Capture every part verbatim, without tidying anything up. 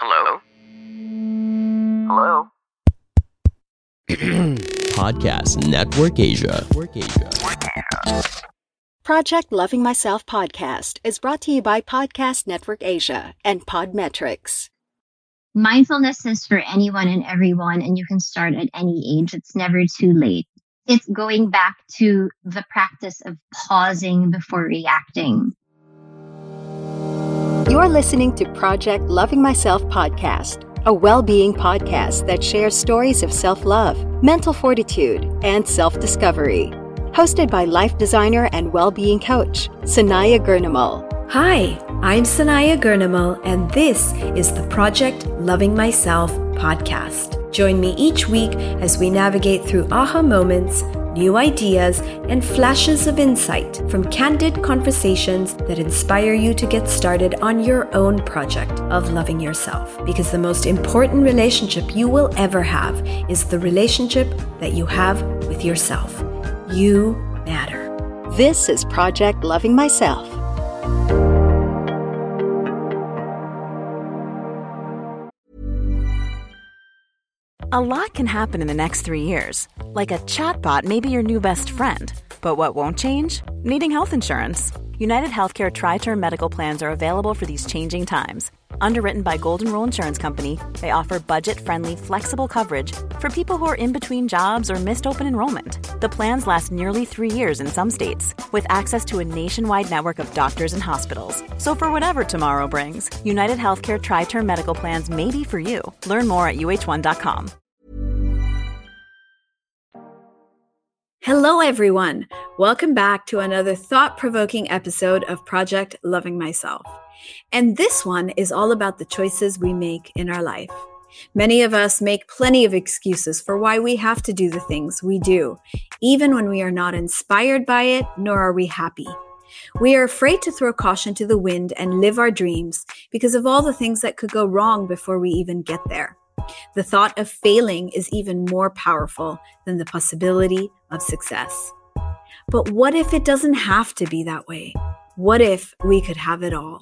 Hello? Hello? Podcast Network Asia. Project Loving Myself podcast is brought to you by Podcast Network Asia and Podmetrics. Mindfulness is for anyone and everyone, and you can start at any age. It's never too late. It's going back to the practice of pausing before reacting. You're listening to Project Loving Myself podcast, a well-being podcast that shares stories of self-love, mental fortitude, and self-discovery. Hosted by life designer and well-being coach, Sanaya Gurnamal. Hi, I'm Sanaya Gurnamal, and this is the Project Loving Myself podcast. Join me each week as we navigate through aha moments, new ideas, and flashes of insight from candid conversations that inspire you to get started on your own project of loving yourself. Because the most important relationship you will ever have is the relationship that you have with yourself. You matter. This is Project Loving Myself. A lot can happen in the next three years. Like a chatbot may be your new best friend. But what won't change? Needing health insurance. United Healthcare Tri-Term Medical Plans are available for these changing times. Underwritten by Golden Rule Insurance Company, they offer budget-friendly, flexible coverage for people who are in between jobs or missed open enrollment. The plans last nearly three years in some states, with access to a nationwide network of doctors and hospitals. So for whatever tomorrow brings, United Healthcare Tri-Term Medical Plans may be for you. Learn more at U H one dot com. Hello, everyone. Welcome back to another thought-provoking episode of Project Loving Myself. And this one is all about the choices we make in our life. Many of us make plenty of excuses for why we have to do the things we do, even when we are not inspired by it, nor are we happy. We are afraid to throw caution to the wind and live our dreams because of all the things that could go wrong before we even get there. The thought of failing is even more powerful than the possibility of success. But what if it doesn't have to be that way? What if we could have it all?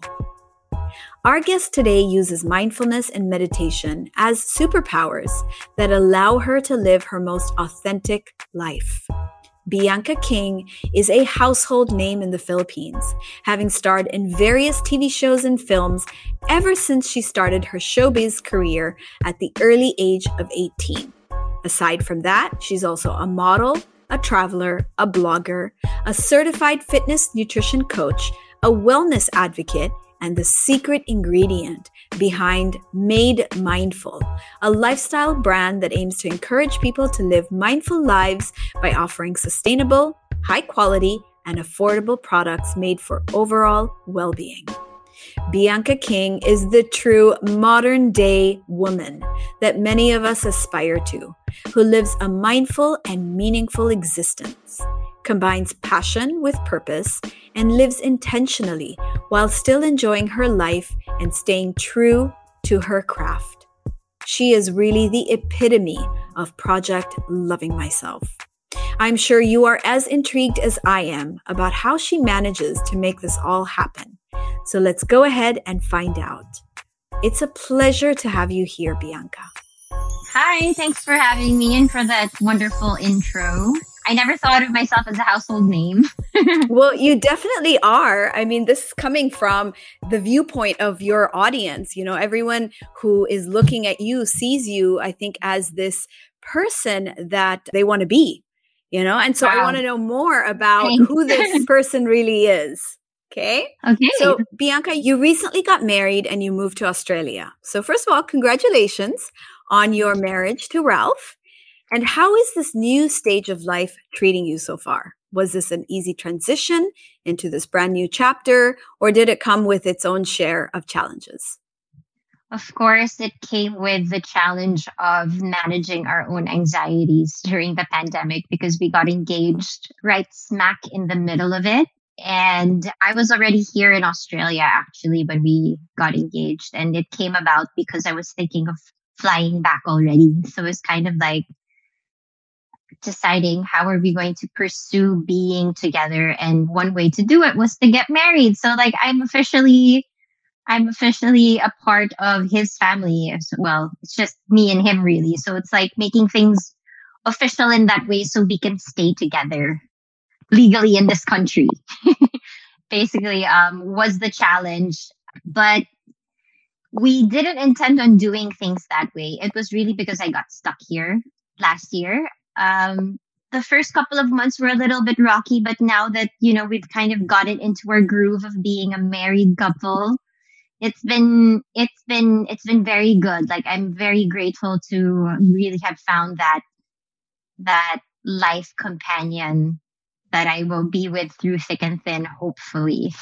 Our guest today uses mindfulness and meditation as superpowers that allow her to live her most authentic life. Bianca King is a household name in the Philippines, having starred in various T V shows and films ever since she started her showbiz career at the early age of eighteen. Aside from that, she's also a model, a traveler, a blogger, a certified fitness nutrition coach, a wellness advocate, and the secret ingredient behind Made Mindful, a lifestyle brand that aims to encourage people to live mindful lives by offering sustainable, high quality, and affordable products made for overall well-being. Bianca King is the true modern-day woman that many of us aspire to, who lives a mindful and meaningful existence, combines passion with purpose, and lives intentionally while still enjoying her life and staying true to her craft. She is really the epitome of Project Loving Myself. I'm sure you are as intrigued as I am about how she manages to make this all happen. So let's go ahead and find out. It's a pleasure to have you here, Bianca. Hi, thanks for having me and for that wonderful intro. I never thought of myself as a household name. Well, you definitely are. I mean, this is coming from the viewpoint of your audience. You know, everyone who is looking at you sees you, I think, as this person that they want to be, you know? And so wow. I want to know more about Thanks. Who this person really is. Okay. Okay. So, Bianca, you recently got married and you moved to Australia. So, first of all, congratulations on your marriage to Ralph. And how is this new stage of life treating you so far? Was this an easy transition into this brand new chapter, or did it come with its own share of challenges? Of course, it came with the challenge of managing our own anxieties during the pandemic because we got engaged right smack in the middle of it. And I was already here in Australia, actually, when we got engaged. And it came about because I was thinking of flying back already. So it's kind of like deciding how are we going to pursue being together. And one way to do it was to get married. So like I'm officially I'm officially a part of his family as well. It's just me and him really. So it's like making things official in that way so we can stay together legally in this country. Basically, um, was the challenge. But we didn't intend on doing things that way. It was really because I got stuck here last year. Um, the first couple of months were a little bit rocky, but now that, you know, we've kind of gotten into our groove of being a married couple, it's been, it's been, it's been very good. Like, I'm very grateful to really have found that, that life companion that I will be with through thick and thin, hopefully.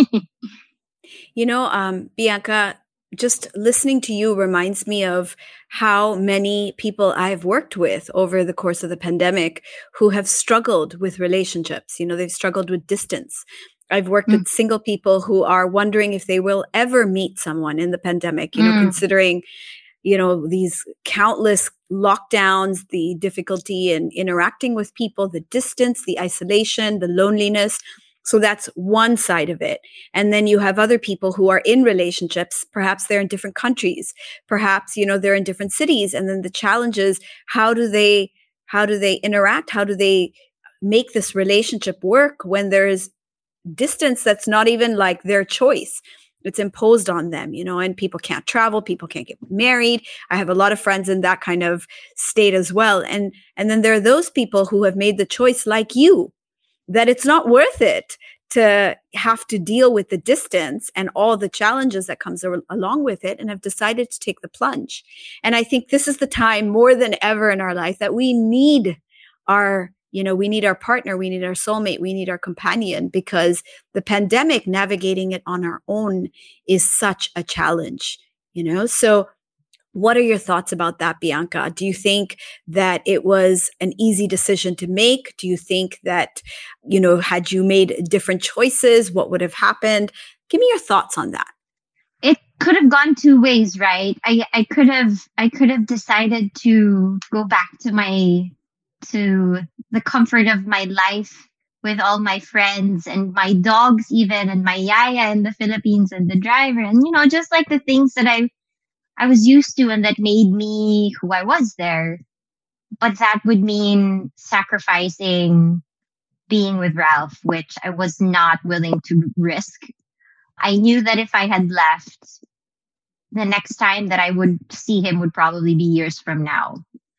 You know, um, Bianca, just listening to you reminds me of how many people I've worked with over the course of the pandemic who have struggled with relationships. You know, they've struggled with distance. I've worked mm. with single people who are wondering if they will ever meet someone in the pandemic, you know, mm. considering, you know, these countless lockdowns, the difficulty in interacting with people, the distance, the isolation, the loneliness. So that's one side of it. And then you have other people who are in relationships. Perhaps they're in different countries. Perhaps, you know, they're in different cities. And then the challenge is, how do they, how do they interact? How do they make this relationship work when there's distance that's not even like their choice? It's imposed on them, you know, and people can't travel, people can't get married. I have a lot of friends in that kind of state as well. And, and then there are those people who have made the choice like you, that it's not worth it to have to deal with the distance and all the challenges that comes ar- along with it, and have decided to take the plunge. And I think this is the time more than ever in our life that we need our, you know, we need our partner, we need our soulmate, we need our companion, because the pandemic, navigating it on our own is such a challenge, you know? So what are your thoughts about that, Bianca? Do you think that it was an easy decision to make? Do you think that, you know, had you made different choices, what would have happened? Give me your thoughts on that. It could have gone two ways, right? I, I could have I could have decided to go back to my to the comfort of my life with all my friends and my dogs even, and my yaya in the Philippines, and the driver, and, you know, just like the things that I I was used to and that made me who I was there. But that would mean sacrificing being with Ralph, which I was not willing to risk. I knew that if I had left, the next time that I would see him would probably be years from now.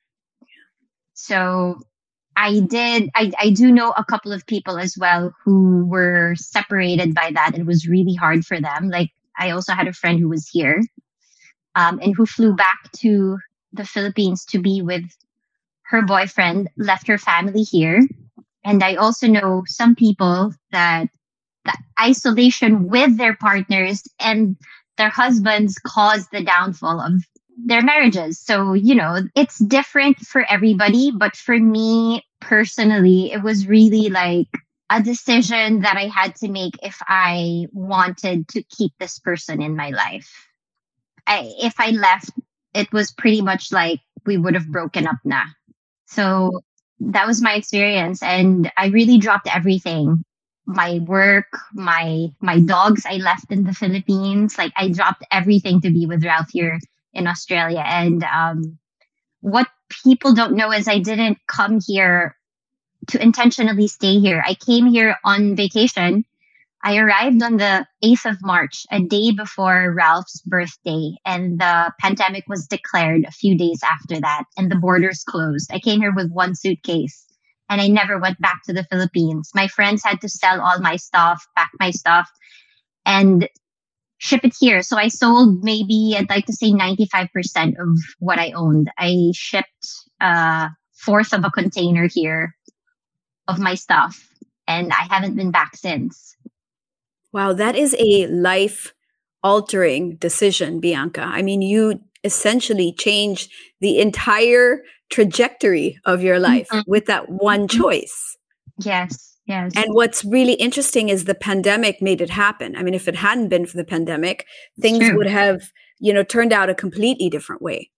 So I did, I, I do know a couple of people as well who were separated by that. It was really hard for them. Like, I also had a friend who was here. Um, and who flew back to the Philippines to be with her boyfriend, left her family here. And I also know some people that the isolation with their partners and their husbands caused the downfall of their marriages. So, you know, it's different for everybody. But for me personally, it was really like a decision that I had to make if I wanted to keep this person in my life. I, if I left, it was pretty much like we would have broken up now. So that was my experience. And I really dropped everything. My work, my my dogs, I left in the Philippines. Like, I dropped everything to be with Ralph here in Australia. And um, what people don't know is I didn't come here to intentionally stay here. I came here on vacation. I arrived on the eighth of March, a day before Ralph's birthday, and the pandemic was declared a few days after that, and the borders closed. I came here with one suitcase, and I never went back to the Philippines. My friends had to sell all my stuff, pack my stuff, and ship it here. So I sold maybe, I'd like to say ninety-five percent of what I owned. I shipped a fourth of a container here of my stuff, and I haven't been back since. Wow, that is a life-altering decision, Bianca. I mean, you essentially changed the entire trajectory of your life mm-hmm. with that one choice. Yes, yes. And what's really interesting is the pandemic made it happen. I mean, if it hadn't been for the pandemic, things True. would have, you know, turned out a completely different way.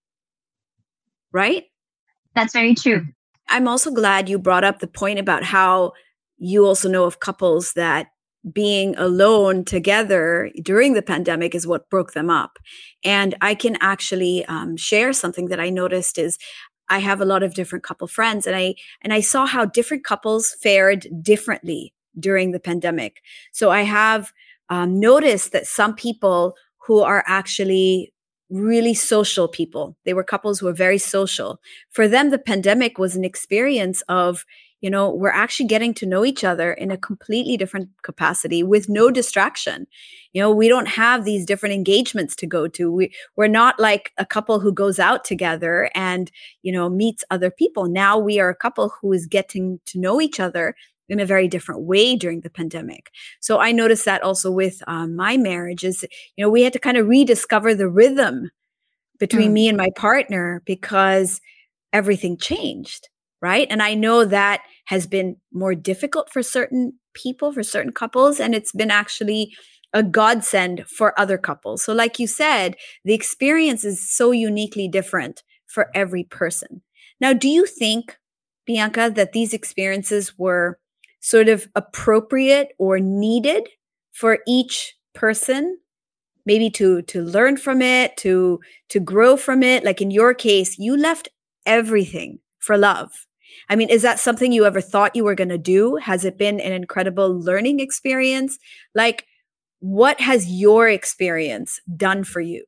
Right? That's very true. I'm also glad you brought up the point about how you also know of couples that being alone together during the pandemic is what broke them up. And I can actually um, share something that I noticed is I have a lot of different couple friends, and I and I saw how different couples fared differently during the pandemic. So I have um, noticed that some people who are actually really social people, they were couples who were very social. For them, the pandemic was an experience of, you know, we're actually getting to know each other in a completely different capacity with no distraction. You know, we don't have these different engagements to go to. We, we're not like a couple who goes out together and, you know, meets other people. Now we are a couple who is getting to know each other in a very different way during the pandemic. So I noticed that also with um, my marriage is, you know, we had to kind of rediscover the rhythm between mm. me and my partner because everything changed. Right. And I know that has been more difficult for certain people, for certain couples, and it's been actually a godsend for other couples. So like you said, the experience is so uniquely different for every person. Now, do you think, Bianca, that these experiences were sort of appropriate or needed for each person? Maybe to to learn from it, to to grow from it? Like in your case, you left everything for love. I mean, is that something you ever thought you were going to do? Has it been an incredible learning experience? Like, what has your experience done for you?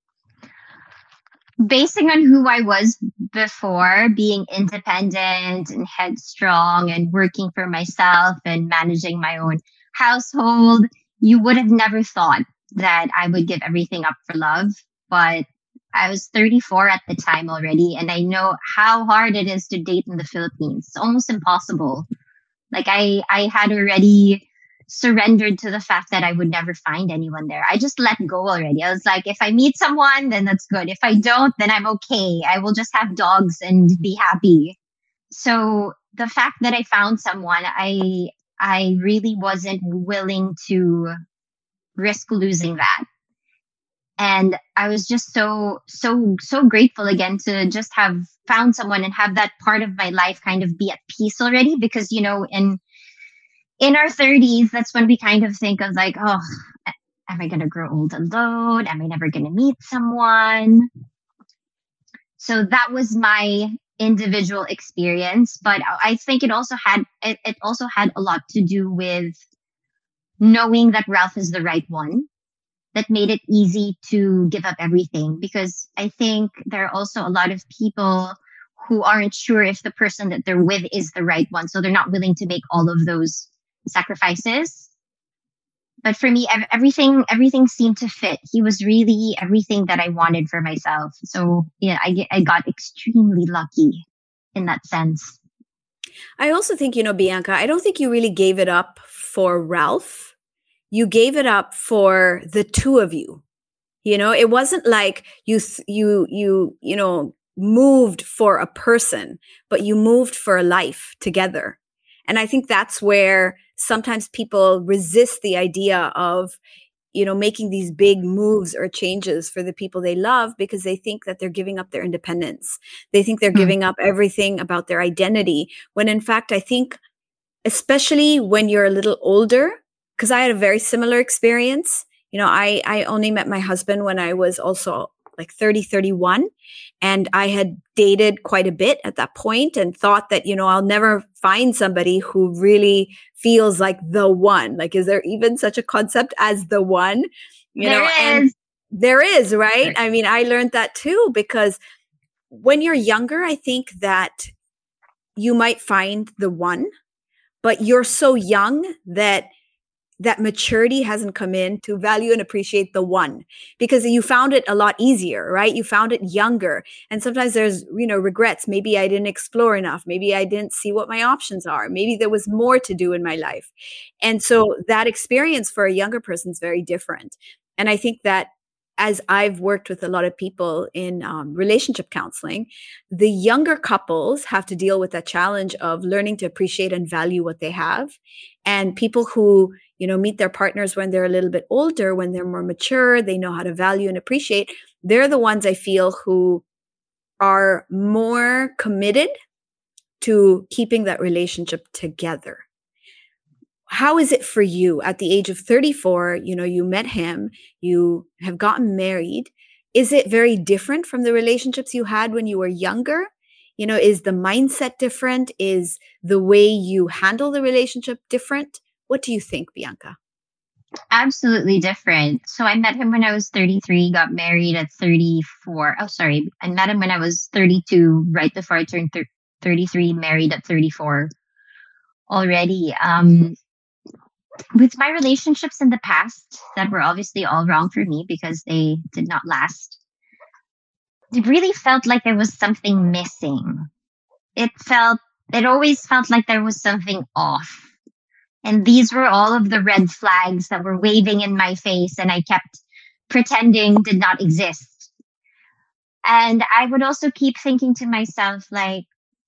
Basing on who I was before, being independent and headstrong and working for myself and managing my own household, you would have never thought that I would give everything up for love. But I was thirty-four at the time already, and I know how hard it is to date in the Philippines. It's almost impossible. Like I, I had already surrendered to the fact that I would never find anyone there. I just let go already. I was like, if I meet someone, then that's good. If I don't, then I'm okay. I will just have dogs and be happy. So the fact that I found someone, I, I really wasn't willing to risk losing that. And I was just so, so, so grateful again to just have found someone and have that part of my life kind of be at peace already. Because, you know, in, in our thirties, that's when we kind of think of like, oh, am I going to grow old alone? Am I never going to meet someone? So that was my individual experience. But I think it also had, it, it also had a lot to do with knowing that Ralph is the right one. That made it easy to give up everything, because I think there are also a lot of people who aren't sure if the person that they're with is the right one. So they're not willing to make all of those sacrifices. But for me, everything, everything seemed to fit. He was really everything that I wanted for myself. So yeah, I, I got extremely lucky in that sense. I also think, you know, Bianca, I don't think you really gave it up for Ralph. You gave it up for the two of you. You know, it wasn't like you, you, you, you know, moved for a person, but you moved for a life together. And I think that's where sometimes people resist the idea of, you know, making these big moves or changes for the people they love, because they think that they're giving up their independence. They think they're mm-hmm. giving up everything about their identity. When in fact, I think, especially when you're a little older, because I had a very similar experience. You know, I, I only met my husband when I was also like thirty, thirty-one. And I had dated quite a bit at that point and thought that, you know, I'll never find somebody who really feels like the one. Like, is there even such a concept as the one? You there know, is. And there is, right? I mean, I learned that too, because when you're younger, I think that you might find the one, but you're so young that that maturity hasn't come in to value and appreciate the one, because you found it a lot easier, right? You found it younger. And sometimes there's, you know, regrets. Maybe I didn't explore enough. Maybe I didn't see what my options are. Maybe there was more to do in my life. And so that experience for a younger person is very different. And I think that as I've worked with a lot of people in um, relationship counseling, the younger couples have to deal with that challenge of learning to appreciate and value what they have. And people who, you know, meet their partners when they're a little bit older, when they're more mature, they know how to value and appreciate. They're the ones I feel who are more committed to keeping that relationship together. how is it for you at the age of thirty-four? You know, you met him, you have gotten married. Is it very different from the relationships you had when you were younger? You know, is the mindset different? Is the way you handle the relationship different? What do you think, Bianca? Absolutely different. So I met him when I was thirty-three, got married at thirty-four. Oh, sorry. I met him when I was thirty-two, right before I turned thir- thirty-three, married at thirty-four already. Um, with my relationships in the past that were obviously all wrong for me because they did not last, it really felt like there was something missing. It felt, it always felt like there was something off. And these were all of the red flags that were waving in my face and I kept pretending did not exist. And I would also keep thinking to myself, like,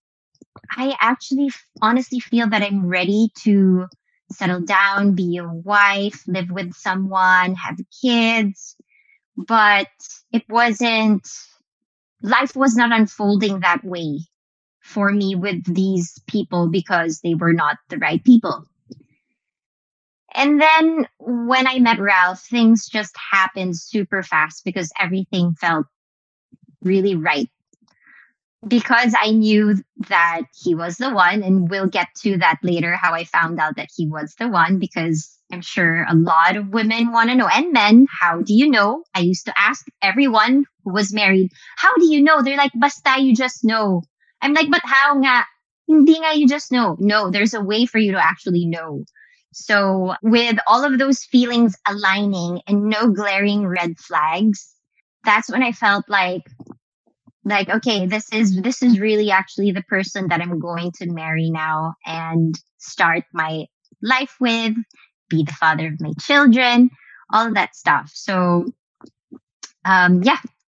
I actually honestly feel that I'm ready to settle down, be a wife, live with someone, have kids. But it wasn't, life was not unfolding that way for me with these people because they were not the right people. And then when I met Ralph, things just happened super fast because everything felt really right. Because I knew that he was the one, and we'll get to that later, how I found out that he was the one, because I'm sure a lot of women want to know, and men, how do you know? I used to ask everyone who was married, how do you know? They're like, basta, you just know. I'm like, but how nga? Hindi nga, you just know. No, there's a way for you to actually know. So with all of those feelings aligning and no glaring red flags, that's when I felt like, like, okay, this is, this is really actually the person that I'm going to marry now and start my life with, be the father of my children, all of that stuff. So, um, yeah,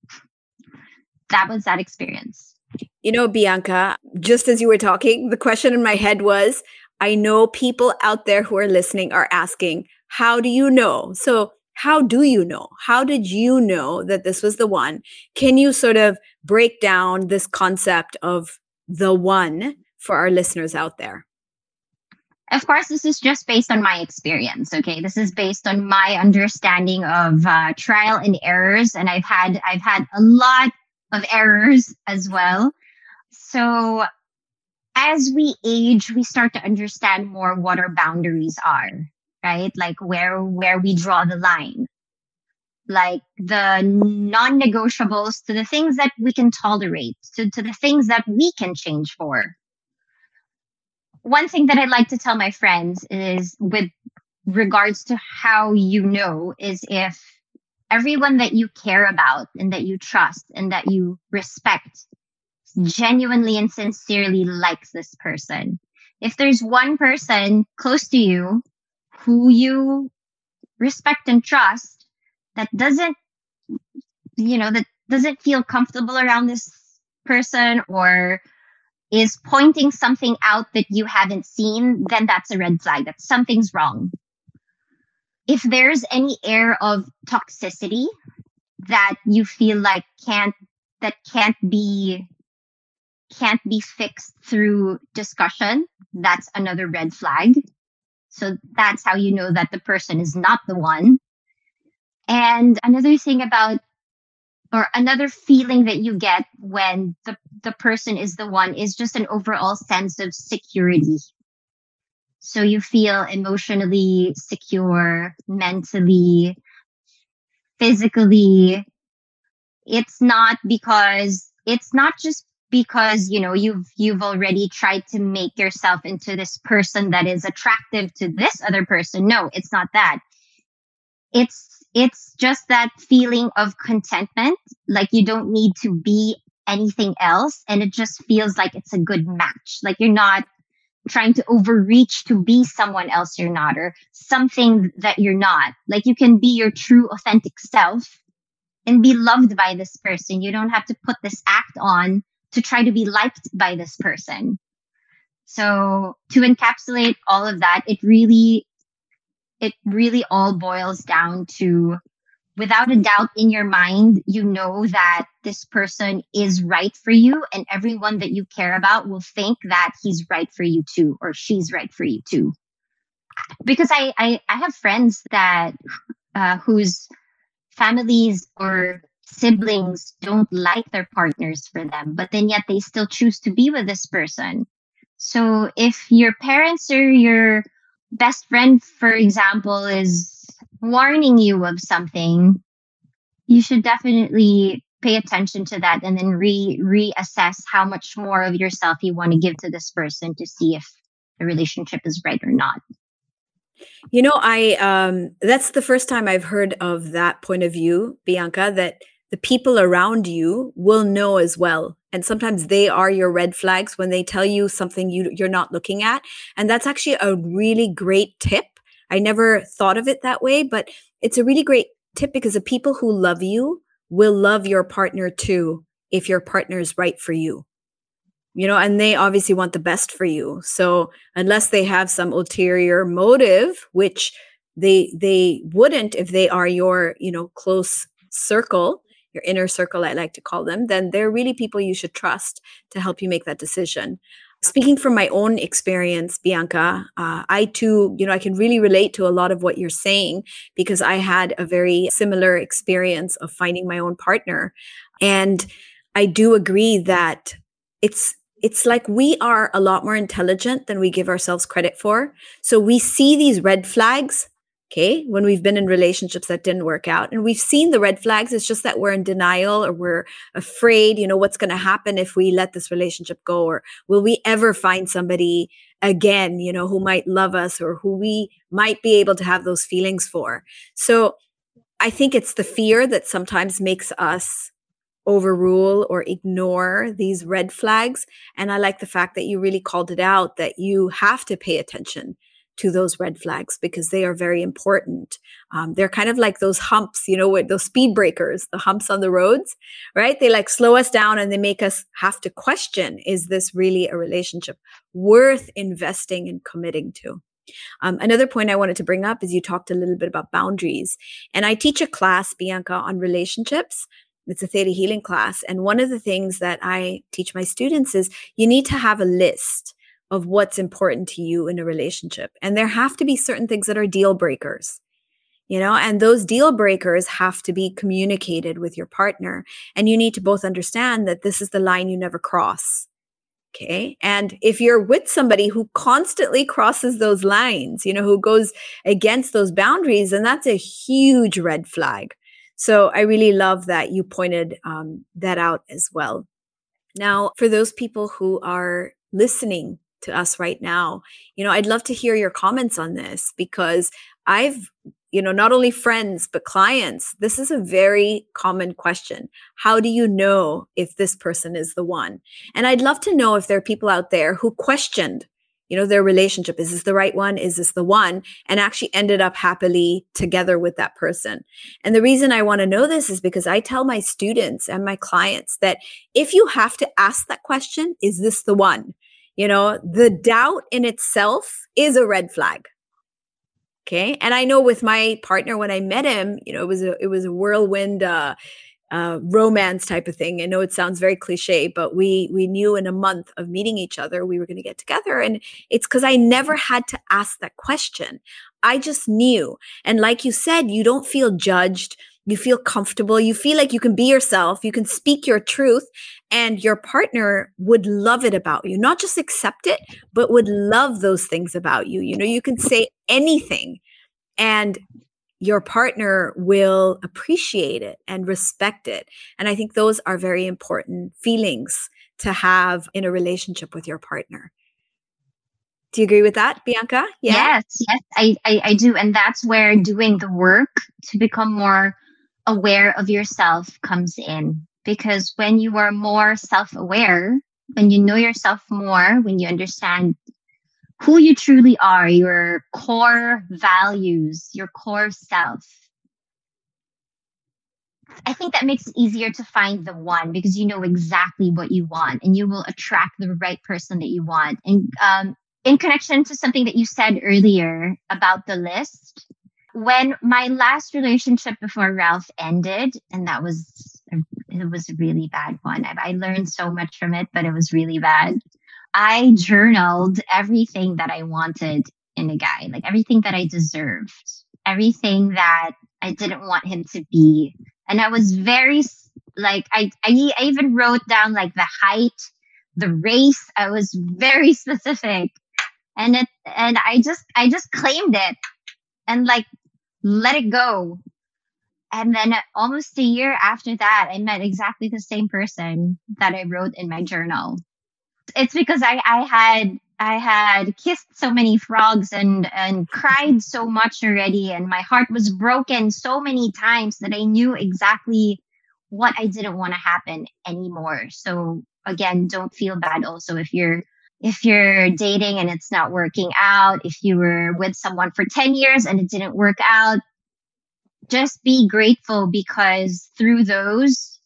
that was that experience. You know, Bianca, just as you were talking, the question in my head was, I know people out there who are listening are asking, how do you know? So how do you know? How did you know that this was the one? Can you sort of break down this concept of the one for our listeners out there? Of course, this is just based on my experience. Okay, this is based on my understanding of uh, trial and errors, and I've had I've had a lot of errors as well. So as we age, we start to understand more what our boundaries are, right? Like where where we draw the line, like the non-negotiables to the things that we can tolerate, to, to the things that we can change for. One thing that I like to tell my friends is with regards to how you know is if everyone that you care about and that you trust and that you respect genuinely and sincerely likes this person. If there's one person close to you who you respect and trust that doesn't, you know, that doesn't feel comfortable around this person or is pointing something out that you haven't seen, then that's a red flag. That something's wrong. If there's any air of toxicity that you feel like can't, that can't be, can't be fixed through discussion, that's another red flag. So that's how you know that the person is not the one. And another thing about, or another feeling that you get when the, the person is the one is just an overall sense of security. So you feel emotionally secure, mentally, physically. It's not because, it's not just because, you know, you've, you've already tried to make yourself into this person that is attractive to this other person. No, it's not that. It's, it's just that feeling of contentment. Like you don't need to be anything else. And it just feels like it's a good match. Like you're not trying to overreach to be someone else you're not, or something that you're not. Like you can be your true authentic self and be loved by this person. You don't have to put this act on to try to be liked by this person. So to encapsulate all of that, it really, it really all boils down to, without a doubt in your mind, you know that this person is right for you, and everyone that you care about will think that he's right for you too, or she's right for you too. because I, I, I have friends that uh, whose families or siblings don't like their partners for them, but then yet they still choose to be with this person. So if your parents or your best friend, for example, is warning you of something, you should definitely pay attention to that and then re reassess how much more of yourself you want to give to this person to see if the relationship is right or not. You know, I um, that's the first time I've heard of that point of view, Bianca, that the people around you will know as well. And sometimes they are your red flags when they tell you something you, you're not looking at. And that's actually a really great tip. I never thought of it that way, but it's a really great tip because the people who love you will love your partner too if your partner is right for you. You know, and they obviously want the best for you. So unless they have some ulterior motive, which they they wouldn't if they are your, you know, close circle, your inner circle, I like to call them, then they're really people you should trust to help you make that decision. Speaking from my own experience, Bianca, uh, I too, you know, I can really relate to a lot of what you're saying because I had a very similar experience of finding my own partner. And I do agree that it's It's like we are a lot more intelligent than we give ourselves credit for. So we see these red flags, okay, when we've been in relationships that didn't work out. And we've seen the red flags. It's just that we're in denial or we're afraid, you know, what's going to happen if we let this relationship go? Or will we ever find somebody again, you know, who might love us or who we might be able to have those feelings for? So I think it's the fear that sometimes makes us overrule or ignore these red flags. And I like the fact that you really called it out, that you have to pay attention to those red flags because they are very important. Um, they're kind of like those humps, you know, with those speed breakers, the humps on the roads, right? They like slow us down and they make us have to question, is this really a relationship worth investing and committing to? Um, another point I wanted to bring up is you talked a little bit about boundaries. And I teach a class, Bianca, on relationships. It's a theta healing class. And one of the things that I teach my students is you need to have a list of what's important to you in a relationship. And there have to be certain things that are deal breakers, you know, and those deal breakers have to be communicated with your partner. And you need to both understand that this is the line you never cross. Okay. And if you're with somebody who constantly crosses those lines, you know, who goes against those boundaries, then that's a huge red flag. So I really love that you pointed um, that out as well. Now, for those people who are listening to us right now, you know, I'd love to hear your comments on this because I've, you know, not only friends, but clients, this is a very common question. How do you know if this person is the one? And I'd love to know if there are people out there who questioned, you know, their relationship. Is this the right one? Is this the one? And actually ended up happily together with that person. And the reason I want to know this is because I tell my students and my clients that if you have to ask that question, is this the one? You know, the doubt in itself is a red flag. Okay. And I know with my partner, when I met him, you know, it was a, it was a whirlwind, uh, uh, romance type of thing. I know it sounds very cliche, but we, we knew in a month of meeting each other, we were going to get together. And it's because I never had to ask that question. I just knew. And like you said, you don't feel judged. You feel comfortable. You feel like you can be yourself. You can speak your truth and your partner would love it about you, not just accept it, but would love those things about you. You know, you can say anything and your partner will appreciate it and respect it. And I think those are very important feelings to have in a relationship with your partner. Do you agree with that, Bianca? Yeah. Yes, yes, I, I, I do. And that's where doing the work to become more aware of yourself comes in. Because when you are more self-aware, when you know yourself more, when you understand who you truly are, your core values, your core self, I think that makes it easier to find the one because you know exactly what you want and you will attract the right person that you want. And um, in connection to something that you said earlier about the list, when my last relationship before Ralph ended, and that was, it was a really bad one. I, I learned so much from it, but it was really bad. I journaled everything that I wanted in a guy, like everything that I deserved, everything that I didn't want him to be. And I was very, like, I, I, I even wrote down like the height, the race. I was very specific. And it, and I just, I just claimed it and like, let it go. And then almost a year after that, I met exactly the same person that I wrote in my journal. It's because I, I had, I had kissed so many frogs and, and cried so much already. And my heart was broken so many times that I knew exactly what I didn't want to happen anymore. So again, don't feel bad also if you're, if you're dating and it's not working out, if you were with someone for ten years and it didn't work out, just be grateful because through those,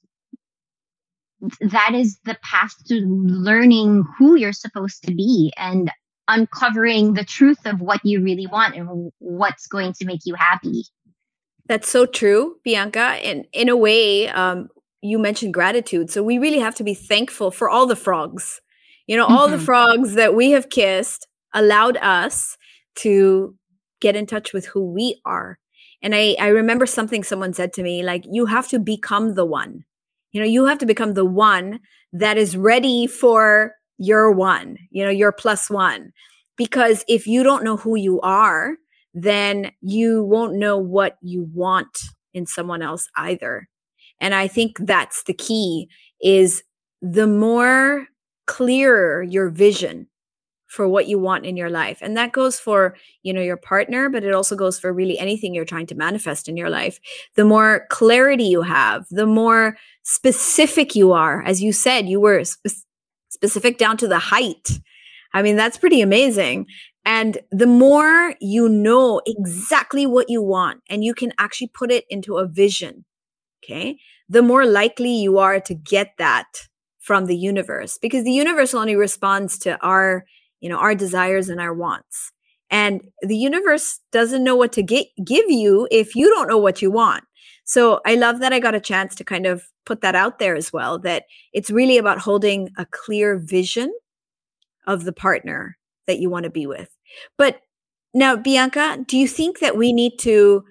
that is the path to learning who you're supposed to be and uncovering the truth of what you really want and what's going to make you happy. That's so true, Bianca. And in a way, um, you mentioned gratitude. So we really have to be thankful for all the frogs. You know, all mm-hmm. the frogs that we have kissed allowed us to get in touch with who we are. And I, I remember something someone said to me, like, you have to become the one. You know, you have to become the one that is ready for your one, you know, your plus one. Because if you don't know who you are, then you won't know what you want in someone else either. And I think that's the key, is the more clearer your vision for what you want in your life. And that goes for, you know, your partner, but it also goes for really anything you're trying to manifest in your life. The more clarity you have, the more specific you are. As you said, you were spe- specific down to the height. I mean, that's pretty amazing. And the more you know exactly what you want and you can actually put it into a vision, okay, the more likely you are to get that from the universe, because the universe only responds to our you know, our desires and our wants. And the universe doesn't know what to get, give you if you don't know what you want. So I love that I got a chance to kind of put that out there as well, that it's really about holding a clear vision of the partner that you want to be with. But now, Bianca, do you think that we need to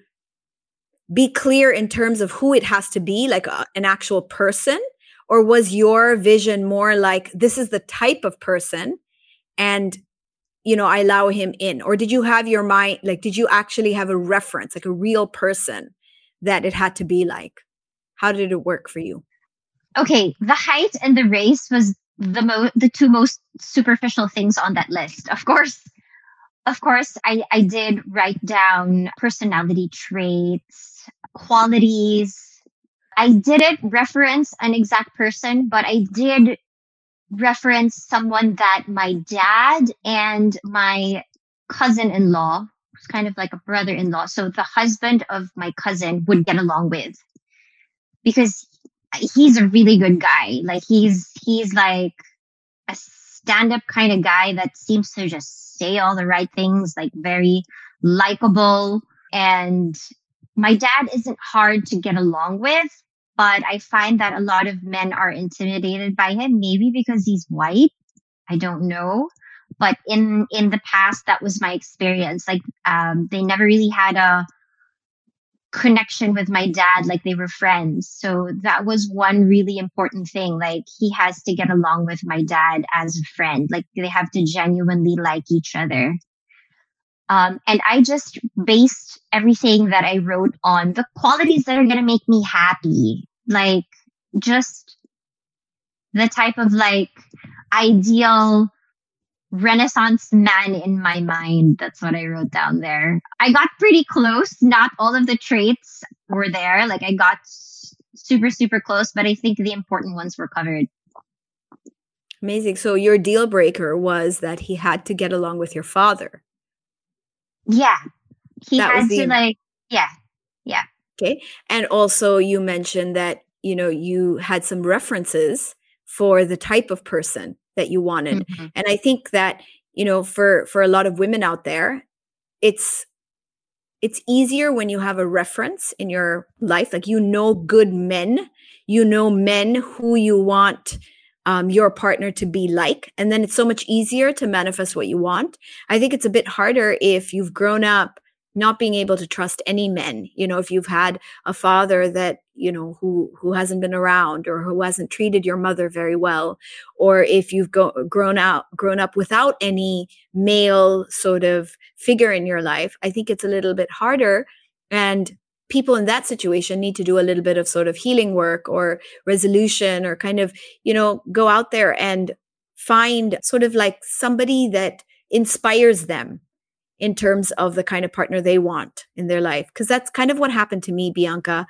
be clear in terms of who it has to be, like a, an actual person? Or was your vision more like, this is the type of person and, you know, I allow him in? Or did you have your mind, like, did you actually have a reference, like a real person that it had to be like? How did it work for you? Okay, the height and the race was the mo- the two most superficial things on that list. Of course, of course, I, I did write down personality traits, qualities. I didn't reference an exact person, but I did reference someone that my dad and my cousin-in-law, who's kind of like a brother-in-law, so the husband of my cousin, would get along with, because he's a really good guy. Like he's he's like a stand-up kind of guy that seems to just say all the right things, like very likable. And my dad isn't hard to get along with. But I find that a lot of men are intimidated by him, maybe because he's white. I don't know. But in, in the past, that was my experience. Like, um, they never really had a connection with my dad, like they were friends. So that was one really important thing. Like, he has to get along with my dad as a friend. Like, they have to genuinely like each other. Um, and I just based everything that I wrote on the qualities that are going to make me happy. Like, just the type of like ideal Renaissance man in my mind. That's what I wrote down there. I got pretty close. Not all of the traits were there. Like, I got super, super close, but I think the important ones were covered. Amazing. So your deal breaker was that he had to get along with your father. Yeah. He that had the... to like, yeah. Yeah. Okay. And also you mentioned that, you know, you had some references for the type of person that you wanted. Mm-hmm. And I think that, you know, for, for a lot of women out there, it's, it's easier when you have a reference in your life. Like, you know, good men, you know, men who you want um, your partner to be like. And then it's so much easier to manifest what you want. I think it's a bit harder if you've grown up not being able to trust any men. You know, if you've had a father that, you know, who who hasn't been around, or who hasn't treated your mother very well, or if you've go, grown out grown up without any male sort of figure in your life, I think it's a little bit harder. And people in that situation need to do a little bit of sort of healing work or resolution, or kind of, you know, go out there and find sort of like somebody that inspires them in terms of the kind of partner they want in their life. Because that's kind of what happened to me, Bianca.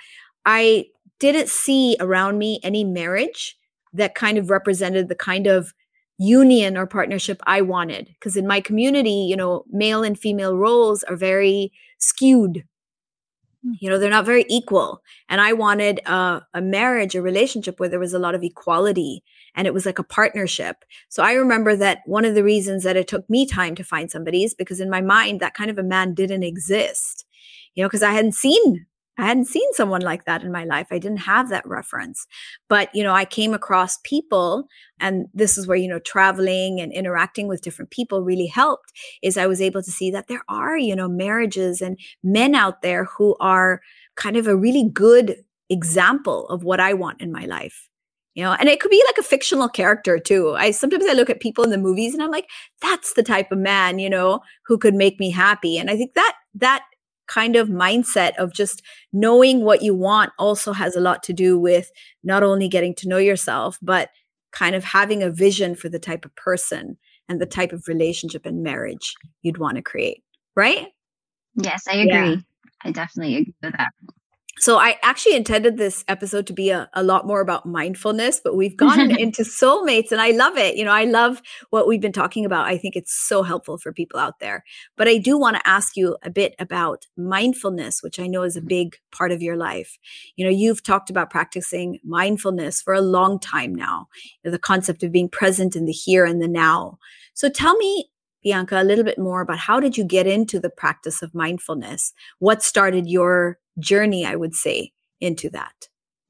I didn't see around me any marriage that kind of represented the kind of union or partnership I wanted. Because in my community, you know, male and female roles are very skewed. You know, they're not very equal. And I wanted a, a marriage, a relationship where there was a lot of equality, and it was like a partnership. So I remember that one of the reasons that it took me time to find somebody is because in my mind, that kind of a man didn't exist, you know, because I hadn't seen I hadn't seen someone like that in my life. I didn't have that reference. But, you know, I came across people, and this is where, you know, traveling and interacting with different people really helped, is I was able to see that there are, you know, marriages and men out there who are kind of a really good example of what I want in my life. You know, and it could be like a fictional character too. I sometimes I look at people in the movies and I'm like, that's the type of man, you know, who could make me happy. And I think that that kind of mindset of just knowing what you want also has a lot to do with not only getting to know yourself, but kind of having a vision for the type of person and the type of relationship and marriage you'd want to create, right? Yes, I agree. Yeah. I definitely agree with that. So I actually intended this episode to be a, a lot more about mindfulness, but we've gone into soulmates, and I love it. You know, I love what we've been talking about. I think it's so helpful for people out there. But I do want to ask you a bit about mindfulness, which I know is a big part of your life. You know, you've talked about practicing mindfulness for a long time now, you know, the concept of being present in the here and the now. So tell me, Bianca, a little bit more about how did you get into the practice of mindfulness? What started your journey, I would say, into that?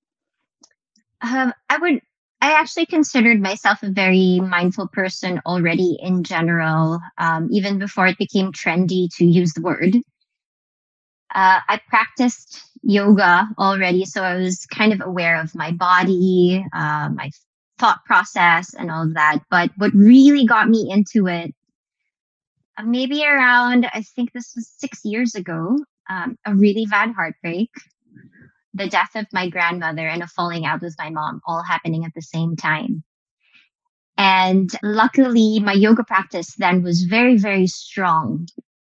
Um, I would, I actually considered myself a very mindful person already in general, um, even before it became trendy to use the word. Uh, I practiced yoga already, so I was kind of aware of my body, uh, my thought process, and all of that. But what really got me into it, uh, maybe around, I think this was six years ago, Um, a really bad heartbreak, the death of my grandmother, and a falling out with my mom, all happening at the same time. And luckily, my yoga practice then was very, very strong.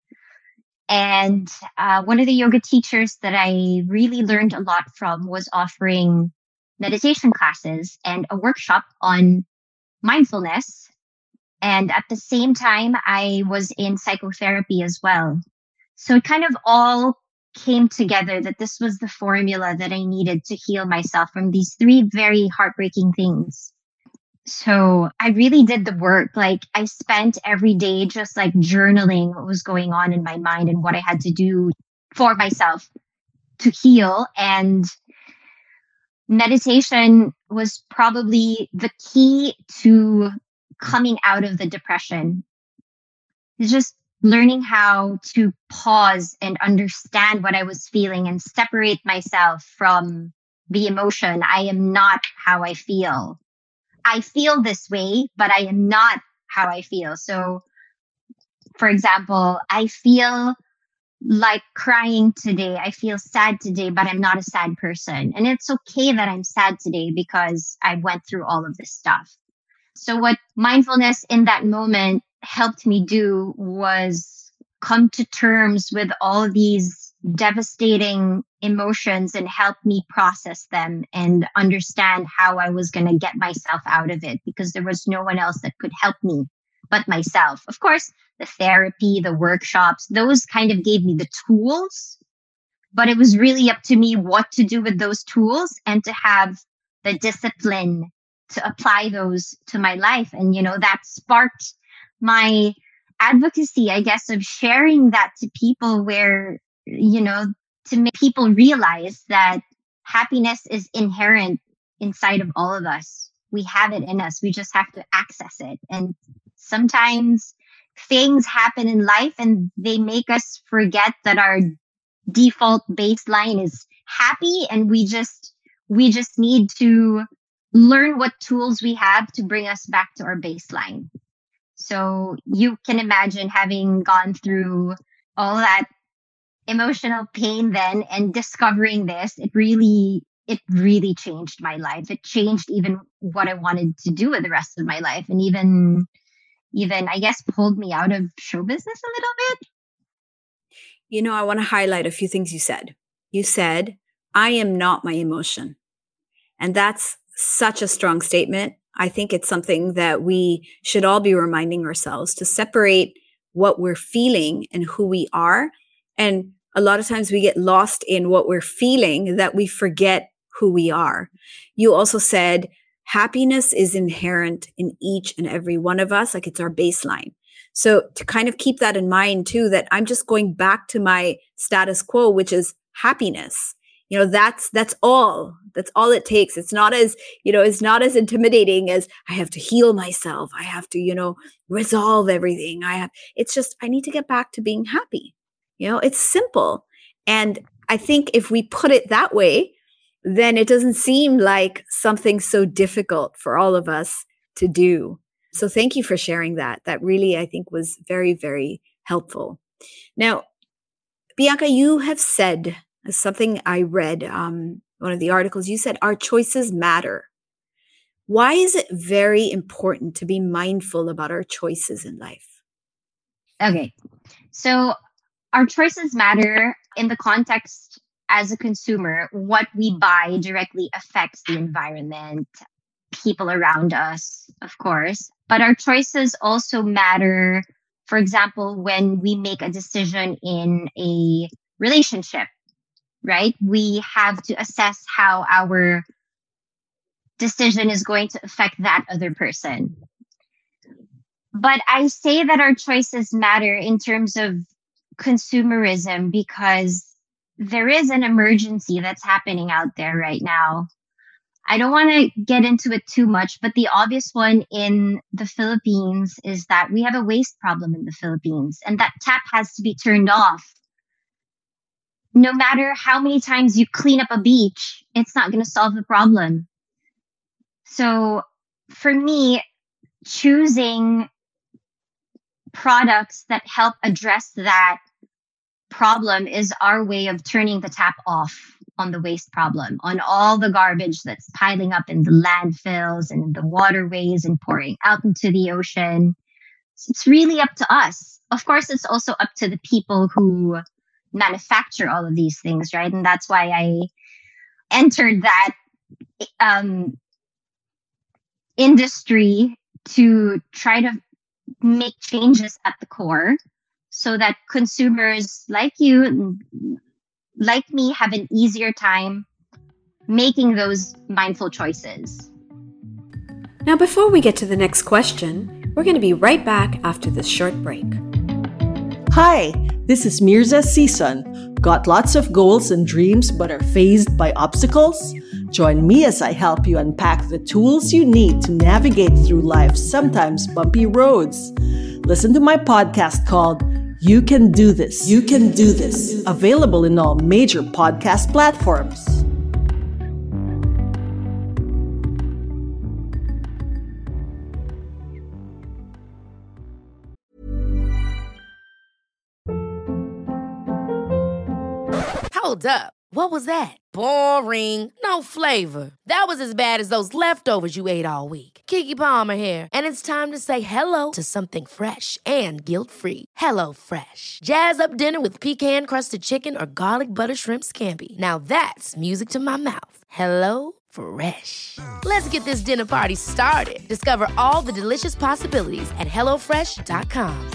And uh, one of the yoga teachers that I really learned a lot from was offering meditation classes and a workshop on mindfulness. And at the same time, I was in psychotherapy as well. So it kind of all came together that this was the formula that I needed to heal myself from these three very heartbreaking things. So I really did the work. Like, I spent every day just like journaling what was going on in my mind and what I had to do for myself to heal. And meditation was probably the key to coming out of the depression. It's just learning how to pause and understand what I was feeling and separate myself from the emotion. I am not how I feel. I feel this way, but I am not how I feel. So, for example, I feel like crying today. I feel sad today, but I'm not a sad person. And it's okay that I'm sad today because I went through all of this stuff. So what mindfulness in that moment helped me do was come to terms with all these devastating emotions and help me process them and understand how I was going to get myself out of it, because there was no one else that could help me but myself. Of course, the therapy, the workshops, those kind of gave me the tools, but it was really up to me what to do with those tools and to have the discipline to apply those to my life. And, you know, that sparked my advocacy, I guess, of sharing that to people, where, you know, to make people realize that happiness is inherent inside of all of us. we have it in us. We just have to access it. And sometimes things happen in life and they make us forget that our default baseline is happy, and we just we just need to learn what tools we have to bring us back to our baseline. So you can imagine having gone through all that emotional pain then and discovering this, it really it really changed my life. It changed even what I wanted to do with the rest of my life, and even even I guess pulled me out of show business a little bit. You know, I want to highlight a few things you said. You said, I am not my emotion. And that's such a strong statement. I think it's something that we should all be reminding ourselves to separate what we're feeling and who we are. And a lot of times we get lost in what we're feeling that we forget who we are. You also said happiness is inherent in each and every one of us, like it's our baseline. So to kind of keep that in mind too, that I'm just going back to my status quo, which is happiness. You know, that's, that's all, that's all it takes. It's not as, you know, it's not as intimidating as I have to heal myself. I have to, you know, resolve everything. I have, it's just, I need to get back to being happy. You know, it's simple. And I think if we put it that way, then it doesn't seem like something so difficult for all of us to do. So thank you for sharing that. That really, I think, was very, very helpful. Now, Bianca, you have said something I read, um, one of the articles, you said our choices matter. Why is it very important to be mindful about our choices in life? Okay, so our choices matter in the context as a consumer. What we buy directly affects the environment, people around us, of course. But our choices also matter, for example, when we make a decision in a relationship, right? We have to assess how our decision is going to affect that other person. But I say that our choices matter in terms of consumerism because there is an emergency that's happening out there right now. I don't want to get into it too much, but the obvious one in the Philippines is that we have a waste problem in the Philippines, and that tap has to be turned off. No matter how many times you clean up a beach, it's not going to solve the problem. So for me, choosing products that help address that problem is our way of turning the tap off on the waste problem, on all the garbage that's piling up in the landfills and in the waterways and pouring out into the ocean. So it's really up to us. Of course, it's also up to the people who manufacture all of these things, right? And that's why I entered that um, industry to try to make changes at the core so that consumers like you, like me, have an easier time making those mindful choices. Now, before we get to the next question, we're going to be right back after this short break. Hi, this is Mirza Season. Got lots of goals and dreams but are fazed by obstacles? Join me as I help you unpack the tools you need to navigate through life's sometimes bumpy roads. Listen to my podcast called You Can Do This. You Can Do This. Available in all major podcast platforms. Hold up. What was that? Boring. No flavor. That was as bad as those leftovers you ate all week. Keke Palmer here. And it's time to say hello to something fresh and guilt-free. Hello Fresh. Jazz up dinner with pecan-crusted chicken or garlic butter shrimp scampi. Now that's music to my mouth. Hello Fresh. Let's get this dinner party started. Discover all the delicious possibilities at hello fresh dot com.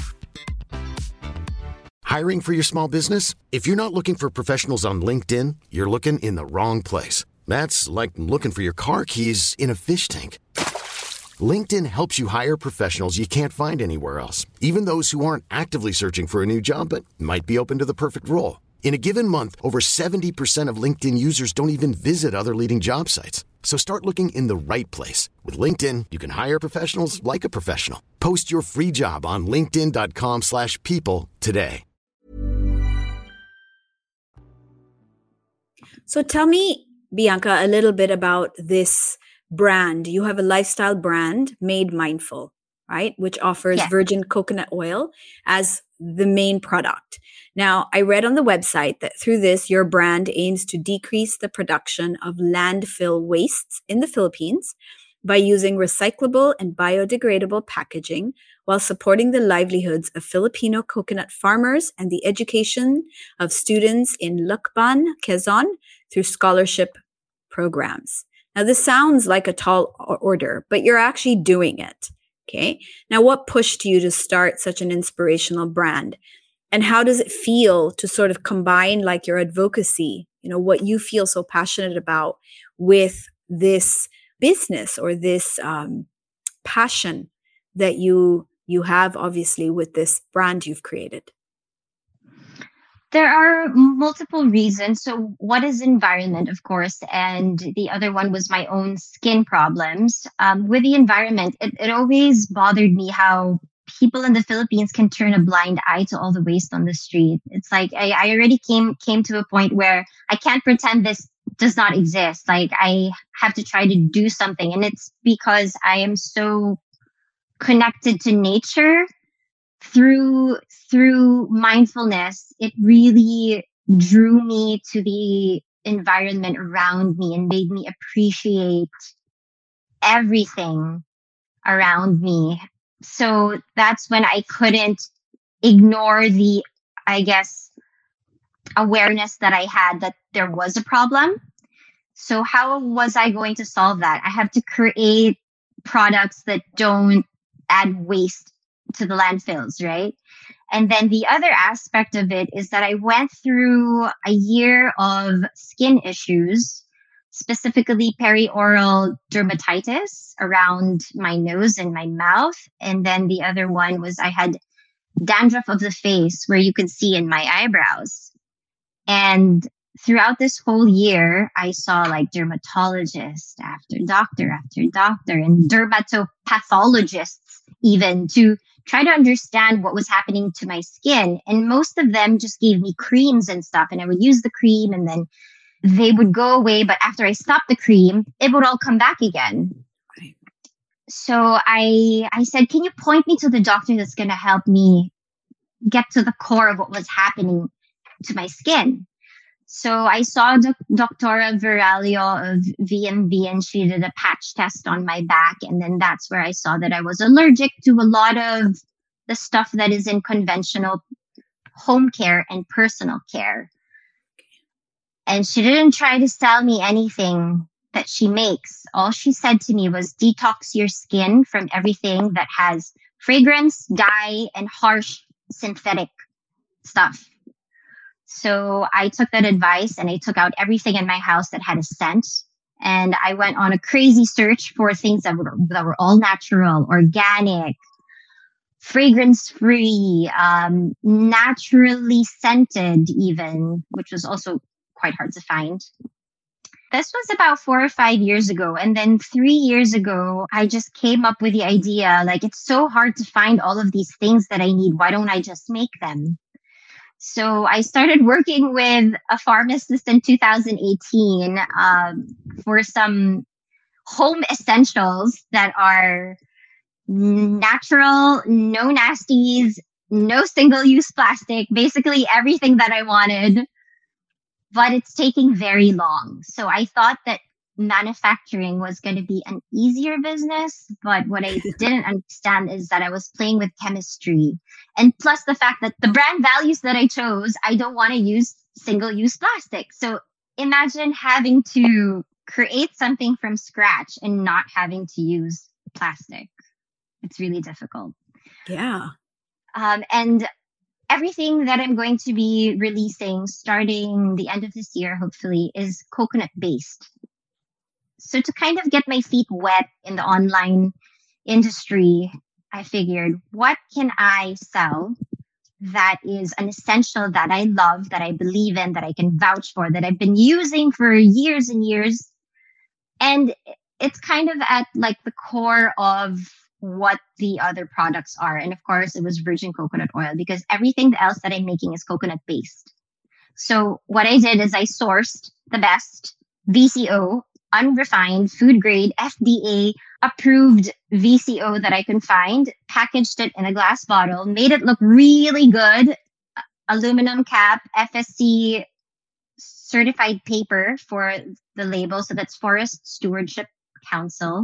Hiring for your small business? If you're not looking for professionals on LinkedIn, you're looking in the wrong place. That's like looking for your car keys in a fish tank. LinkedIn helps you hire professionals you can't find anywhere else, even those who aren't actively searching for a new job but might be open to the perfect role. In a given month, over seventy percent of LinkedIn users don't even visit other leading job sites. So start looking in the right place. With LinkedIn, you can hire professionals like a professional. Post your free job on linkedin.com slash people today. So tell me, Bianca, a little bit about this brand. You have a lifestyle brand, Made Mindful, right? Which offers Yes. virgin coconut oil as the main product. Now, I read on the website that through this, your brand aims to decrease the production of landfill wastes in the Philippines by using recyclable and biodegradable packaging while supporting the livelihoods of Filipino coconut farmers and the education of students in Lucban, Quezon through scholarship programs. Now, this sounds like a tall order, but you're actually doing it. Okay. Now, what pushed you to start such an inspirational brand? And how does it feel to sort of combine like your advocacy, you know, what you feel so passionate about with this business or this um, passion that you you have obviously with this brand you've created? There are multiple reasons. So one is environment, of course, and the other one was my own skin problems. Um, with the environment, it, it always bothered me how people in the Philippines can turn a blind eye to all the waste on the street. It's like I, I already came came to a point where I can't pretend this does not exist. Like I have to try to do something. And it's because I am so connected to nature through through mindfulness. It really drew me to the environment around me and made me appreciate everything around me. So that's when I couldn't ignore the, I guess, awareness that I had that there was a problem. So how was I going to solve that? I have to create products that don't add waste to the landfills, right? And then the other aspect of it is that I went through a year of skin issues, specifically perioral dermatitis around my nose and my mouth. And then the other one was I had dandruff of the face where you can see in my eyebrows. And throughout this whole year, I saw like dermatologist after doctor after doctor and dermatopathologists even to try to understand what was happening to my skin. And most of them just gave me creams and stuff. And I would use the cream and then they would go away. But after I stopped the cream, it would all come back again. Right. So I I said, can you point me to the doctor that's going to help me get to the core of what was happening to my skin? So I saw doc- Doctora Viralio of V M V and she did a patch test on my back. And then that's where I saw that I was allergic to a lot of the stuff that is in conventional home care and personal care. And she didn't try to sell me anything that she makes. All she said to me was detox your skin from everything that has fragrance, dye, and harsh synthetic stuff. So I took that advice and I took out everything in my house that had a scent. And I went on a crazy search for things that were, that were all natural, organic, fragrance-free, um, naturally scented even, which was also quite hard to find. This was about four or five years ago. And then three years ago, I just came up with the idea, like, it's so hard to find all of these things that I need. Why don't I just make them? So I started working with a pharmacist in two thousand eighteen um, for some home essentials that are natural, no nasties, no single-use plastic, basically everything that I wanted. But it's taking very long. So I thought that manufacturing was going to be an easier business. But what I didn't understand is that I was playing with chemistry. And plus the fact that the brand values that I chose, I don't want to use single-use plastic. So imagine having to create something from scratch and not having to use plastic. It's really difficult. Yeah. Um, and everything that I'm going to be releasing starting the end of this year, hopefully, is coconut based. So to kind of get my feet wet in the online industry, I figured, what can I sell that is an essential that I love, that I believe in, that I can vouch for, that I've been using for years and years, And it's kind of at like the core of what the other products are. And of course, it was virgin coconut oil because everything else that I'm making is coconut based. So what I did is I sourced the best V C O, unrefined, food grade, F D A approved V C O that I can find, packaged it in a glass bottle, made it look really good, aluminum cap, F S C certified paper for the label. So that's Forest Stewardship Council.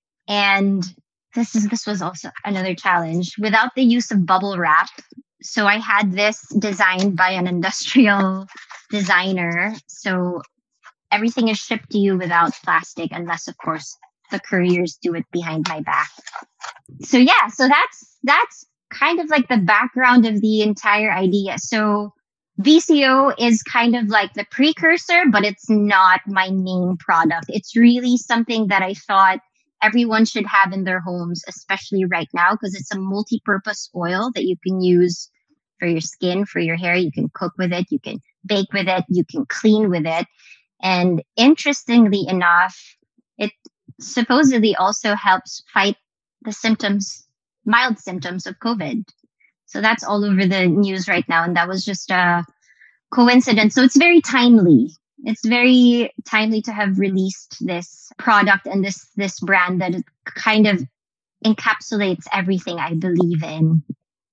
And this is this was also another challenge without the use of bubble wrap. So I had this designed by an industrial designer. So everything is shipped to you without plastic, unless of course the couriers do it behind my back. So yeah, so that's that's kind of like the background of the entire idea. So V C O is kind of like the precursor, but it's not my main product. It's really something that I thought everyone should have in their homes, especially right now, because it's a multi-purpose oil that you can use for your skin, for your hair. You can cook with it, you can bake with it, you can clean with it. And interestingly enough, it supposedly also helps fight the symptoms, mild symptoms of COVID. So that's all over the news right now. And that was just a coincidence. So it's very timely. It's very timely to have released this product and this, this brand that kind of encapsulates everything I believe in.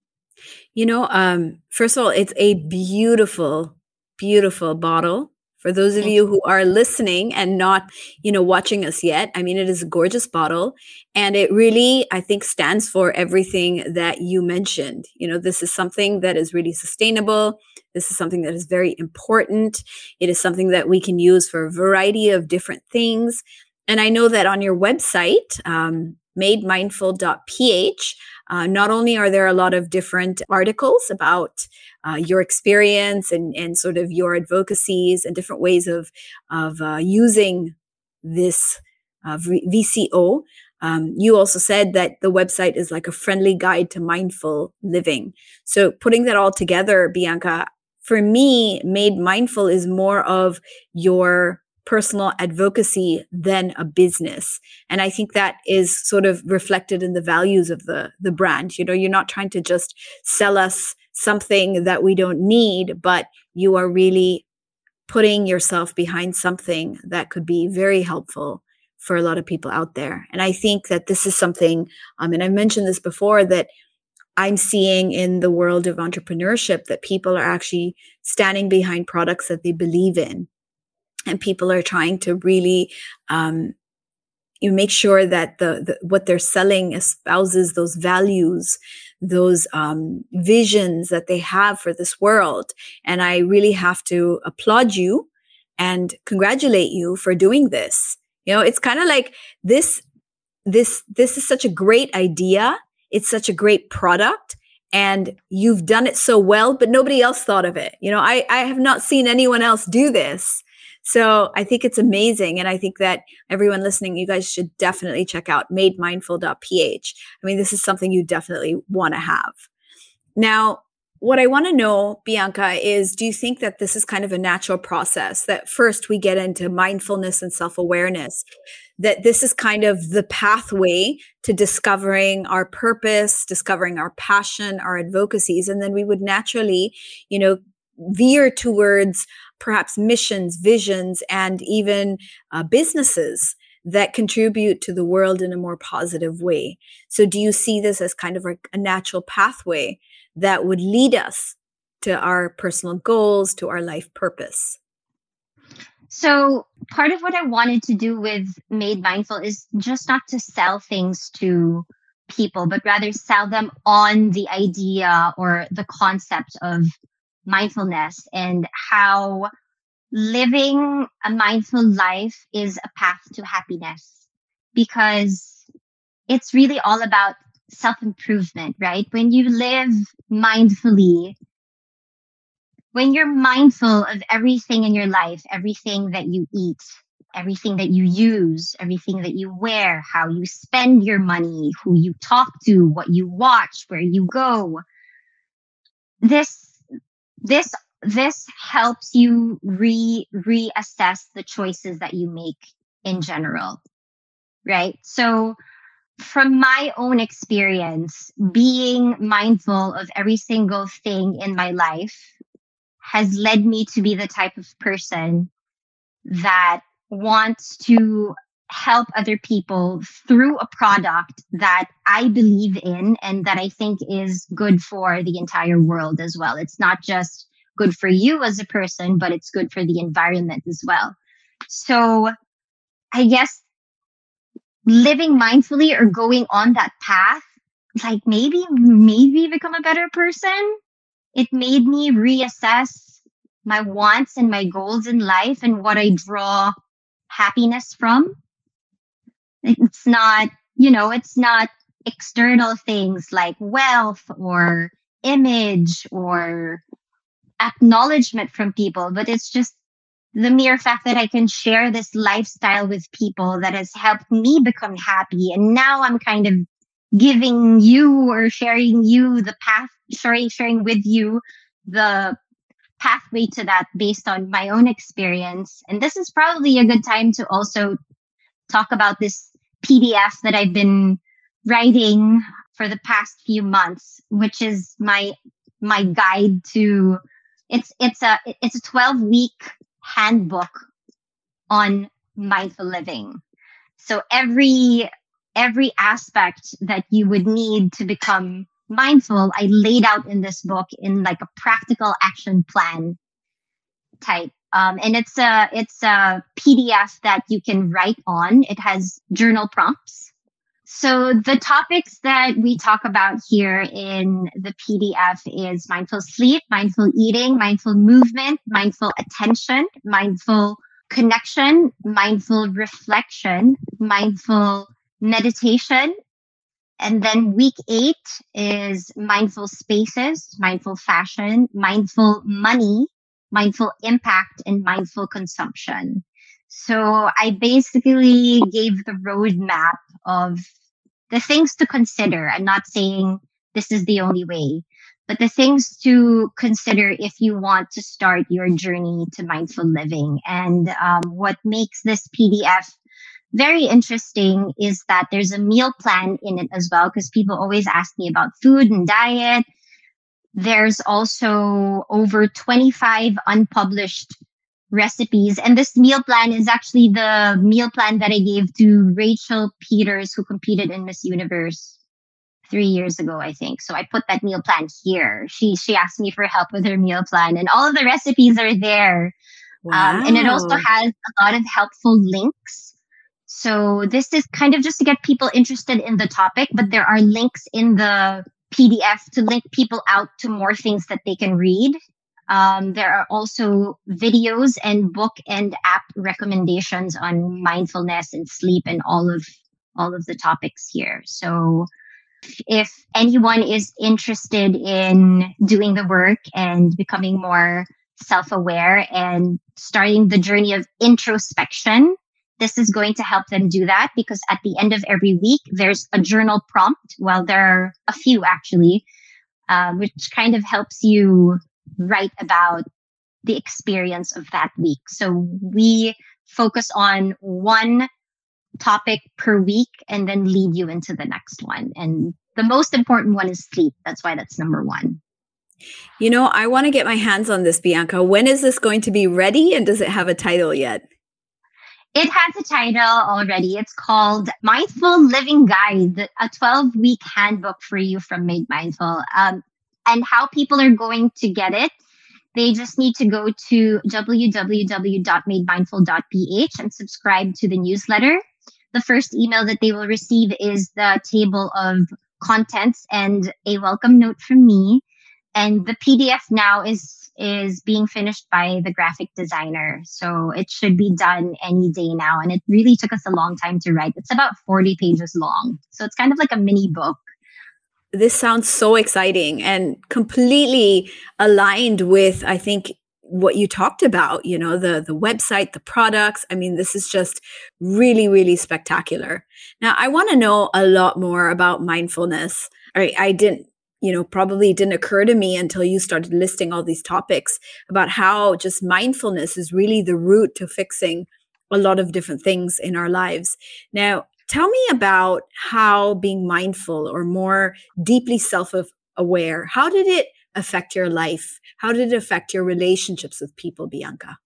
You know, um, first of all, it's a beautiful, beautiful bottle. For those of you who are listening and not, you know, watching us yet, I mean, it is a gorgeous bottle. And it really, I think, stands for everything that you mentioned. You know, this is something that is really sustainable. This is something that is very important. It is something that we can use for a variety of different things. And I know that on your website, um, made mindful dot p h, uh, not only are there a lot of different articles about uh, your experience and, and sort of your advocacies and different ways of, of uh, using this uh, V C O, um, you also said that the website is like a friendly guide to mindful living. So putting that all together, Bianca, for me, Made Mindful is more of your personal advocacy than a business. And I think that is sort of reflected in the values of the, the brand. You know, you're not trying to just sell us something that we don't need, but you are really putting yourself behind something that could be very helpful for a lot of people out there. And I think that this is something, um, and I mentioned this before, that I'm seeing in the world of entrepreneurship, that people are actually standing behind products that they believe in. And people are trying to really um, you make sure that the, the what they're selling espouses those values, those um, visions that they have for this world. And I really have to applaud you and congratulate you for doing this. You know, it's kind of like this, this, this is such a great idea. It's such a great product. And you've done it so well, but nobody else thought of it. You know, I, I have not seen anyone else do this. So I think it's amazing. And I think that everyone listening, you guys should definitely check out made mindful dot p h. I mean, this is something you definitely want to have. Now, what I want to know, Bianca, is do you think that this is kind of a natural process, that first we get into mindfulness and self-awareness, that this is kind of the pathway to discovering our purpose, discovering our passion, our advocacies, and then we would naturally, you know, veer towards perhaps missions, visions, and even uh, businesses that contribute to the world in a more positive way. So do you see this as kind of like a natural pathway that would lead us to our personal goals, to our life purpose? So part of what I wanted to do with Made Mindful is just not to sell things to people, but rather sell them on the idea or the concept of mindfulness and how living a mindful life is a path to happiness, because it's really all about self-improvement, right? When you live mindfully, when you're mindful of everything in your life, everything that you eat, everything that you use, everything that you wear, how you spend your money, who you talk to, what you watch, where you go, this This this helps you re reassess the choices that you make in general, right? So from my own experience, being mindful of every single thing in my life has led me to be the type of person that wants to help other people through a product that I believe in and that I think is good for the entire world as well. It's not just good for you as a person, but it's good for the environment as well. So I guess living mindfully or going on that path, like maybe, maybe become a better person. It made me reassess my wants and my goals in life and what I draw happiness from. It's not, you know, it's not external things like wealth or image or acknowledgement from people, but it's just the mere fact that I can share this lifestyle with people that has helped me become happy. And now I'm kind of giving you or sharing you the path, sharing, sharing with you the pathway to that based on my own experience. And this is probably a good time to also talk about this P D F that I've been writing for the past few months, which is my my guide to it's it's a it's a twelve week handbook on mindful living. So every every aspect that you would need to become mindful, I laid out in this book in like a practical action plan type. Um, and it's a it's a P D F that you can write on. It has journal prompts. So the topics that we talk about here in the P D F is mindful sleep, mindful eating, mindful movement, mindful attention, mindful connection, mindful reflection, mindful meditation. And then week eight is mindful spaces, mindful fashion, mindful money, mindful impact, and mindful consumption. So I basically gave the roadmap of the things to consider. I'm not saying this is the only way, but the things to consider if you want to start your journey to mindful living. And um, what makes this P D F very interesting is that there's a meal plan in it as well, because people always ask me about food and diet. There's also over twenty-five unpublished recipes. And this meal plan is actually the meal plan that I gave to Rachel Peters, who competed in Miss Universe three years ago, I think. So I put that meal plan here. She she asked me for help with her meal plan, and all of the recipes are there. Wow. Um, and it also has a lot of helpful links. So this is kind of just to get people interested in the topic, but there are links in the P D F to link people out to more things that they can read. Um, there are also videos and book and app recommendations on mindfulness and sleep and all of all of the topics here. So if anyone is interested in doing the work and becoming more self-aware and starting the journey of introspection, this is going to help them do that, because at the end of every week, there's a journal prompt. Well, there are a few actually, uh, which kind of helps you write about the experience of that week. So we focus on one topic per week and then lead you into the next one. And the most important one is sleep. That's why that's number one. You know, I want to get my hands on this, Bianca. When is this going to be ready, and does it have a title yet? It has a title already. It's called Mindful Living Guide, a twelve week handbook for you from Made Mindful. Um, and how people are going to get it, they just need to go to w w w dot made mindful dot p h and subscribe to the newsletter. The first email that they will receive is the table of contents and a welcome note from me. And the P D F now is is being finished by the graphic designer. So it should be done any day now. And it really took us a long time to write. It's about forty pages long. So it's kind of like a mini book. This sounds so exciting and completely aligned with, I think, what you talked about, you know, the, the website, the products. I mean, this is just really, really spectacular. Now, I want to know a lot more about mindfulness. I, I didn't, you know, probably didn't occur to me until you started listing all these topics about how just mindfulness is really the route to fixing a lot of different things in our lives. Now, tell me about how being mindful or more deeply self-aware, how did it affect your life? How did it affect your relationships with people, Bianca?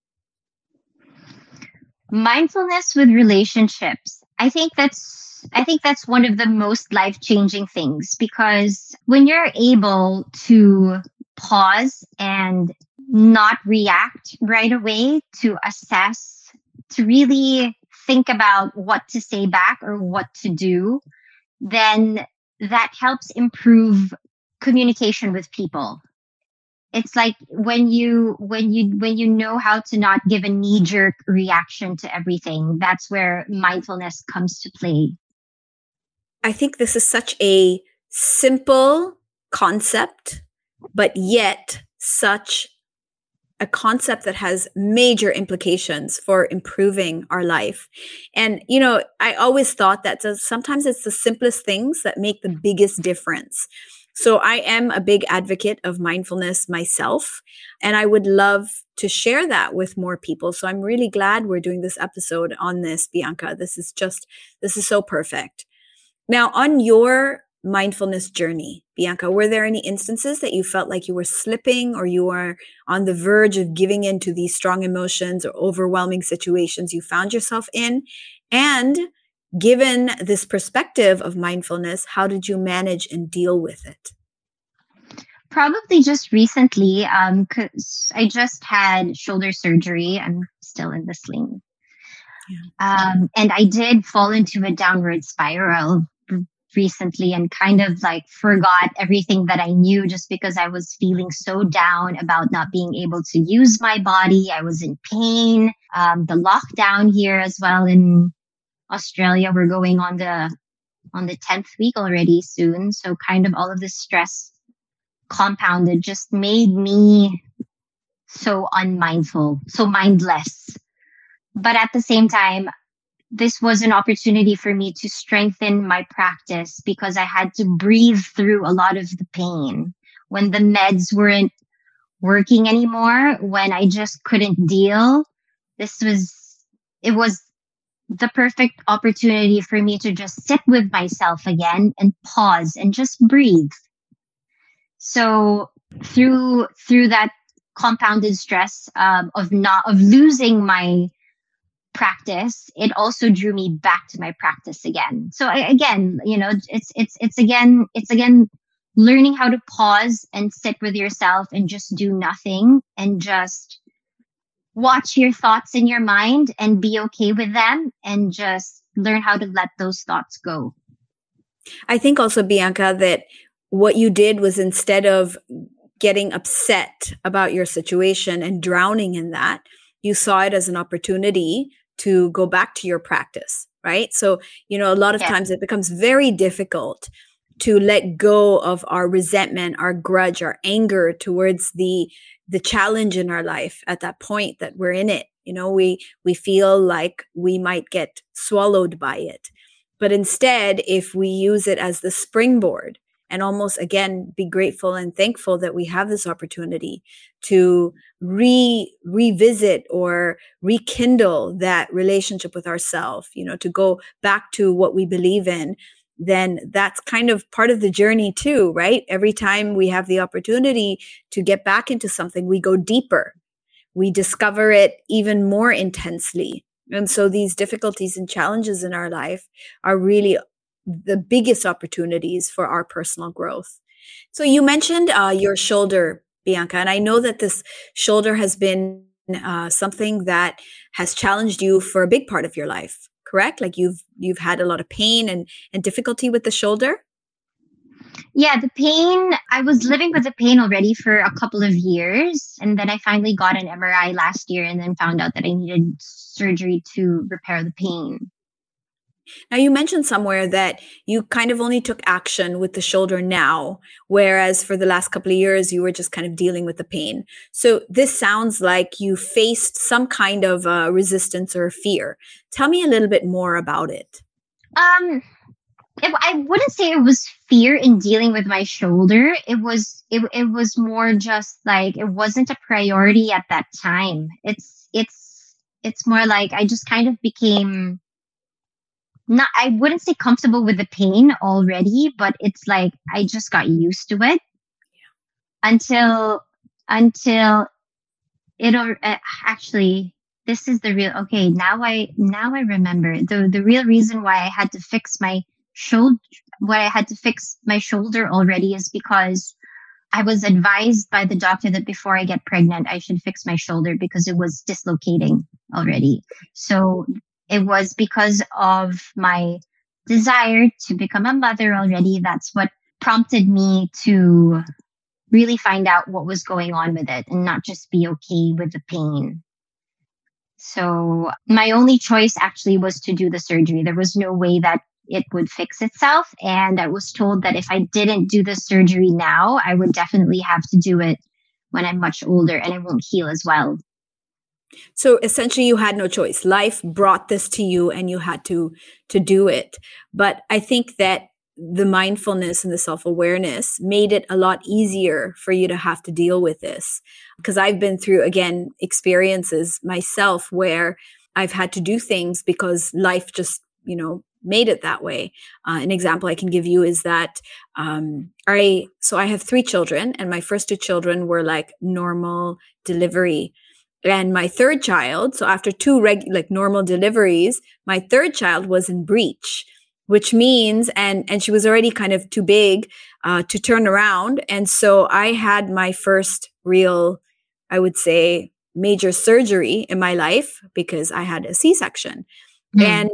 Mindfulness with relationships. I think that's I think that's one of the most life-changing things, because when you're able to pause and not react right away, to assess, to really think about what to say back or what to do, then that helps improve communication with people. It's like when you when you when you know how to not give a knee-jerk reaction to everything, that's where mindfulness comes to play. I think this is such a simple concept, but yet such a concept that has major implications for improving our life. And, you know, I always thought that sometimes it's the simplest things that make the biggest difference. So I am a big advocate of mindfulness myself, and I would love to share that with more people. So I'm really glad we're doing this episode on this, Bianca. This is just, this is so perfect. Now, on your mindfulness journey, Bianca, were there any instances that you felt like you were slipping or you were on the verge of giving in to these strong emotions or overwhelming situations you found yourself in? And given this perspective of mindfulness, how did you manage and deal with it? Probably just recently, um, because I just had shoulder surgery. I'm still in the sling. Yeah. Um, and I did fall into a downward spiral recently and kind of like forgot everything that I knew just because I was feeling so down about not being able to use my body. I was in pain. Um, the lockdown here as well in Australia, we're going on the on the tenth week already soon. So kind of all of this stress compounded just made me so unmindful, so mindless. But at the same time, this was an opportunity for me to strengthen my practice because I had to breathe through a lot of the pain when the meds weren't working anymore, when I just couldn't deal. This was, it was the perfect opportunity for me to just sit with myself again and pause and just breathe. So through, through that compounded stress um, of not, of losing my practice, it also drew me back to my practice again. So I, again, you know, it's, it's, it's again, it's again, learning how to pause and sit with yourself and just do nothing and just watch your thoughts in your mind and be okay with them and just learn how to let those thoughts go. I think also, Bianca, that what you did was instead of getting upset about your situation and drowning in that, you saw it as an opportunity to go back to your practice, right? So, you know, a lot of yeah. times it becomes very difficult to let go of our resentment, our grudge, our anger towards the the challenge in our life at that point that we're in it. You know, we we feel like we might get swallowed by it. But instead, if we use it as the springboard and almost, again, be grateful and thankful that we have this opportunity to re revisit or rekindle that relationship with ourselves, you know, to go back to what we believe in, then that's kind of part of the journey too, right? Every time we have the opportunity to get back into something, we go deeper. We discover it even more intensely. And so these difficulties and challenges in our life are really the biggest opportunities for our personal growth. So you mentioned uh, your shoulder, Bianca, and I know that this shoulder has been uh, something that has challenged you for a big part of your life, correct? Like you've you've had a lot of pain and, and difficulty with the shoulder? Yeah, the pain, I was living with the pain already for a couple of years. And then I finally got an M R I last year and then found out that I needed surgery to repair the pain. Now, you mentioned somewhere that you kind of only took action with the shoulder now, whereas for the last couple of years, you were just kind of dealing with the pain. So this sounds like you faced some kind of uh, resistance or fear. Tell me a little bit more about it. Um, it, I wouldn't say it was fear in dealing with my shoulder. It was, it, it was more just like, it wasn't a priority at that time. It's, it's, it's more like I just kind of became not, I wouldn't say comfortable with the pain already, but it's like I just got used to it until, until it, uh, actually, this is the real, okay, now I, now I remember the, the real reason why I had to fix my shoulder, why I had to fix my shoulder already is because I was advised by the doctor that before I get pregnant, I should fix my shoulder because it was dislocating already. So it was because of my desire to become a mother already. That's what prompted me to really find out what was going on with it and not just be okay with the pain. So my only choice actually was to do the surgery. There was no way that it would fix itself. And I was told that if I didn't do the surgery now, I would definitely have to do it when I'm much older and it won't heal as well. So essentially you had no choice. Life brought this to you and you had to, to do it. But I think that the mindfulness and the self-awareness made it a lot easier for you to have to deal with this. Because I've been through, again, experiences myself where I've had to do things because life just, you know, made it that way. Uh, an example I can give you is that um, I, so I have three children and my first two children were like normal delivery. And my third child, so after two reg- like normal deliveries, my third child was in breech, which means, and, and she was already kind of too big uh, to turn around. And so I had my first real, I would say, major surgery in my life because I had a C-section. Mm. And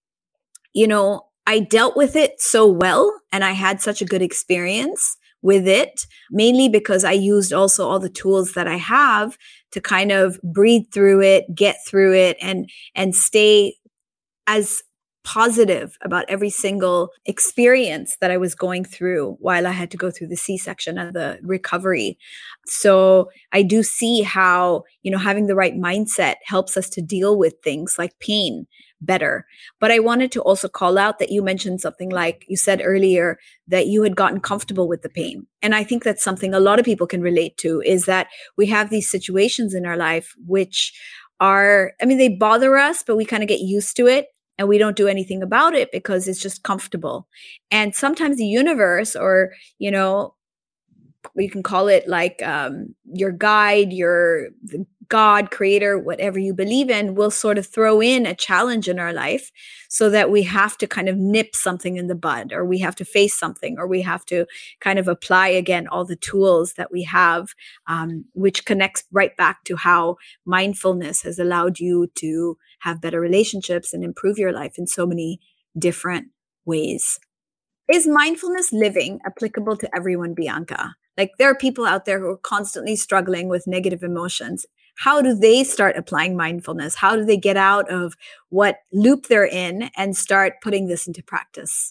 you know, I dealt with it so well and I had such a good experience with it, mainly because I used also all the tools that I have to kind of breathe through it, get through it, and and stay as positive about every single experience that I was going through while I had to go through the C-section and the recovery. So I do see how, you know, having the right mindset helps us to deal with things like pain better. But I wanted to also call out that you mentioned something like you said earlier that you had gotten comfortable with the pain. And I think that's something a lot of people can relate to, is that we have these situations in our life which are, I mean, they bother us, but we kind of get used to it and we don't do anything about it because it's just comfortable. And sometimes the universe, or, you know, you can call it like um, your guide, your God, creator, whatever you believe in, will sort of throw in a challenge in our life so that we have to kind of nip something in the bud, or we have to face something, or we have to kind of apply again all the tools that we have, um, which connects right back to how mindfulness has allowed you to have better relationships and improve your life in so many different ways. Is mindfulness living applicable to everyone, Bianca? Like, there are people out there who are constantly struggling with negative emotions. How do they start applying mindfulness? How do they get out of what loop they're in and start putting this into practice?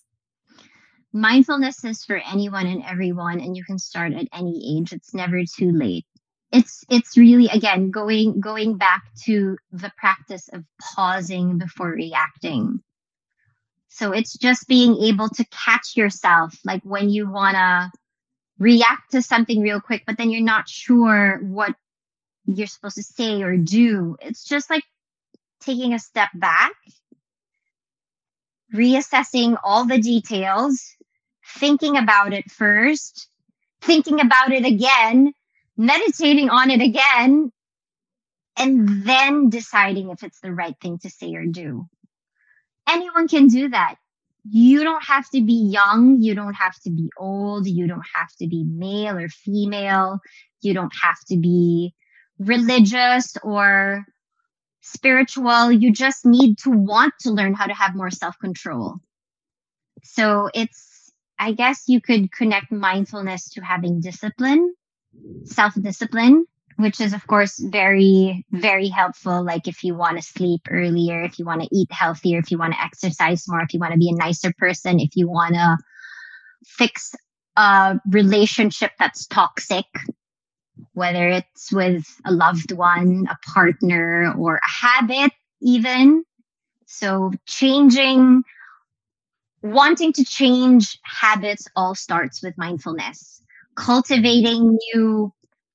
Mindfulness is for anyone and everyone, and you can start at any age. It's never too late. It's it's really, again, going going back to the practice of pausing before reacting. So it's just being able to catch yourself, like when you want to react to something real quick, but then you're not sure what you're supposed to say or do. It's just like taking a step back, reassessing all the details, thinking about it first, thinking about it again, meditating on it again, and then deciding if it's the right thing to say or do. Anyone can do that. You don't have to be young. You don't have to be old. You don't have to be male or female. You don't have to be religious or spiritual. You just need to want to learn how to have more self-control. So it's, I guess you could connect mindfulness to having discipline, self-discipline, which is, of course, very, very helpful. Like if you want to sleep earlier, if you want to eat healthier, if you want to exercise more, if you want to be a nicer person, if you want to fix a relationship that's toxic, whether it's with a loved one, a partner, or a habit even. So changing, wanting to change habits all starts with mindfulness. Cultivating new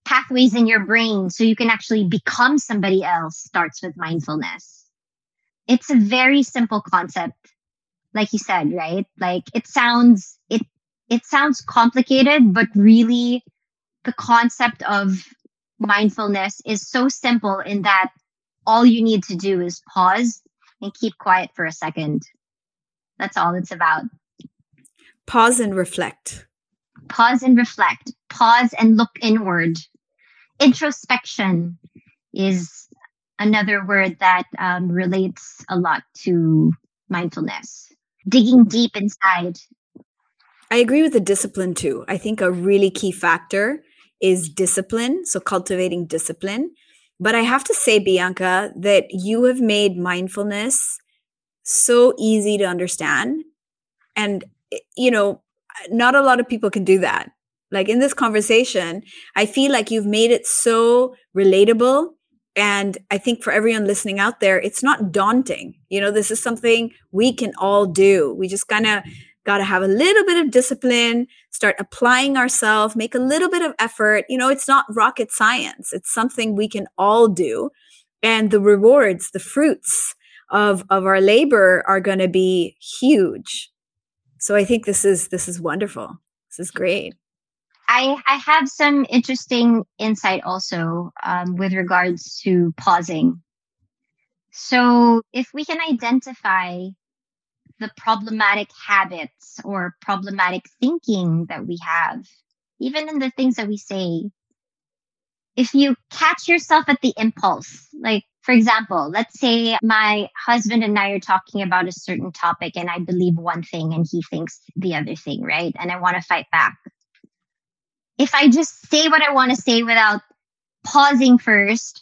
pathways in your brain so you can actually become somebody else starts with mindfulness. It's a very simple concept, like you said, right? Like it sounds it it sounds complicated, but really the concept of mindfulness is so simple in that all you need to do is pause and keep quiet for a second. That's all it's about. Pause and reflect. Pause and reflect. Pause and look inward. Introspection is another word that um, relates a lot to mindfulness. Digging deep inside. I agree with the discipline too. I think a really key factor is discipline. So cultivating discipline. But I have to say, Bianca, that you have made mindfulness so easy to understand. And, you know, not a lot of people can do that. Like in this conversation, I feel like you've made it so relatable. And I think for everyone listening out there, it's not daunting. You know, this is something we can all do. We just kind of got to have a little bit of discipline, start applying ourselves, make a little bit of effort. You know, it's not rocket science. It's something we can all do. And the rewards, the fruits of, of our labor are going to be huge. So I think this is this is wonderful. This is great. I, I have some interesting insight also um, with regards to pausing. So if we can identify the problematic habits or problematic thinking that we have, even in the things that we say, if you catch yourself at the impulse, like, for example, let's say my husband and I are talking about a certain topic and I believe one thing and he thinks the other thing, right? And I want to fight back. If I just say what I want to say without pausing first,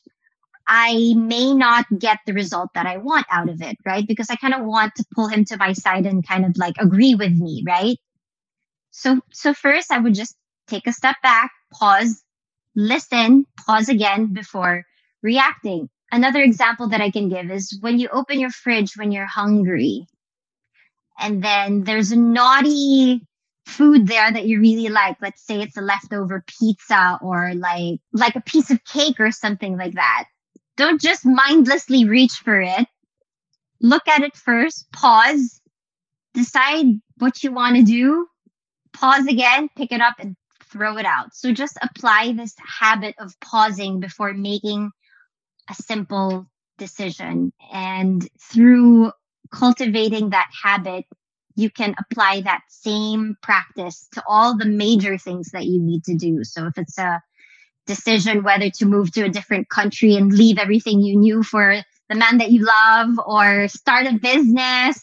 I may not get the result that I want out of it, right? Because I kind of want to pull him to my side and kind of like agree with me, right? So, so first I would just take a step back, pause, listen, pause again before reacting. Another example that I can give is when you open your fridge when you're hungry and then there's a naughty food there that you really like. Let's say it's a leftover pizza or like, like a piece of cake or something like that. Don't just mindlessly reach for it. Look at it first, pause, decide what you want to do, pause again, pick it up and throw it out. So just apply this habit of pausing before making a simple decision. And through cultivating that habit, you can apply that same practice to all the major things that you need to do. So if it's a decision whether to move to a different country and leave everything you knew for the man that you love or start a business,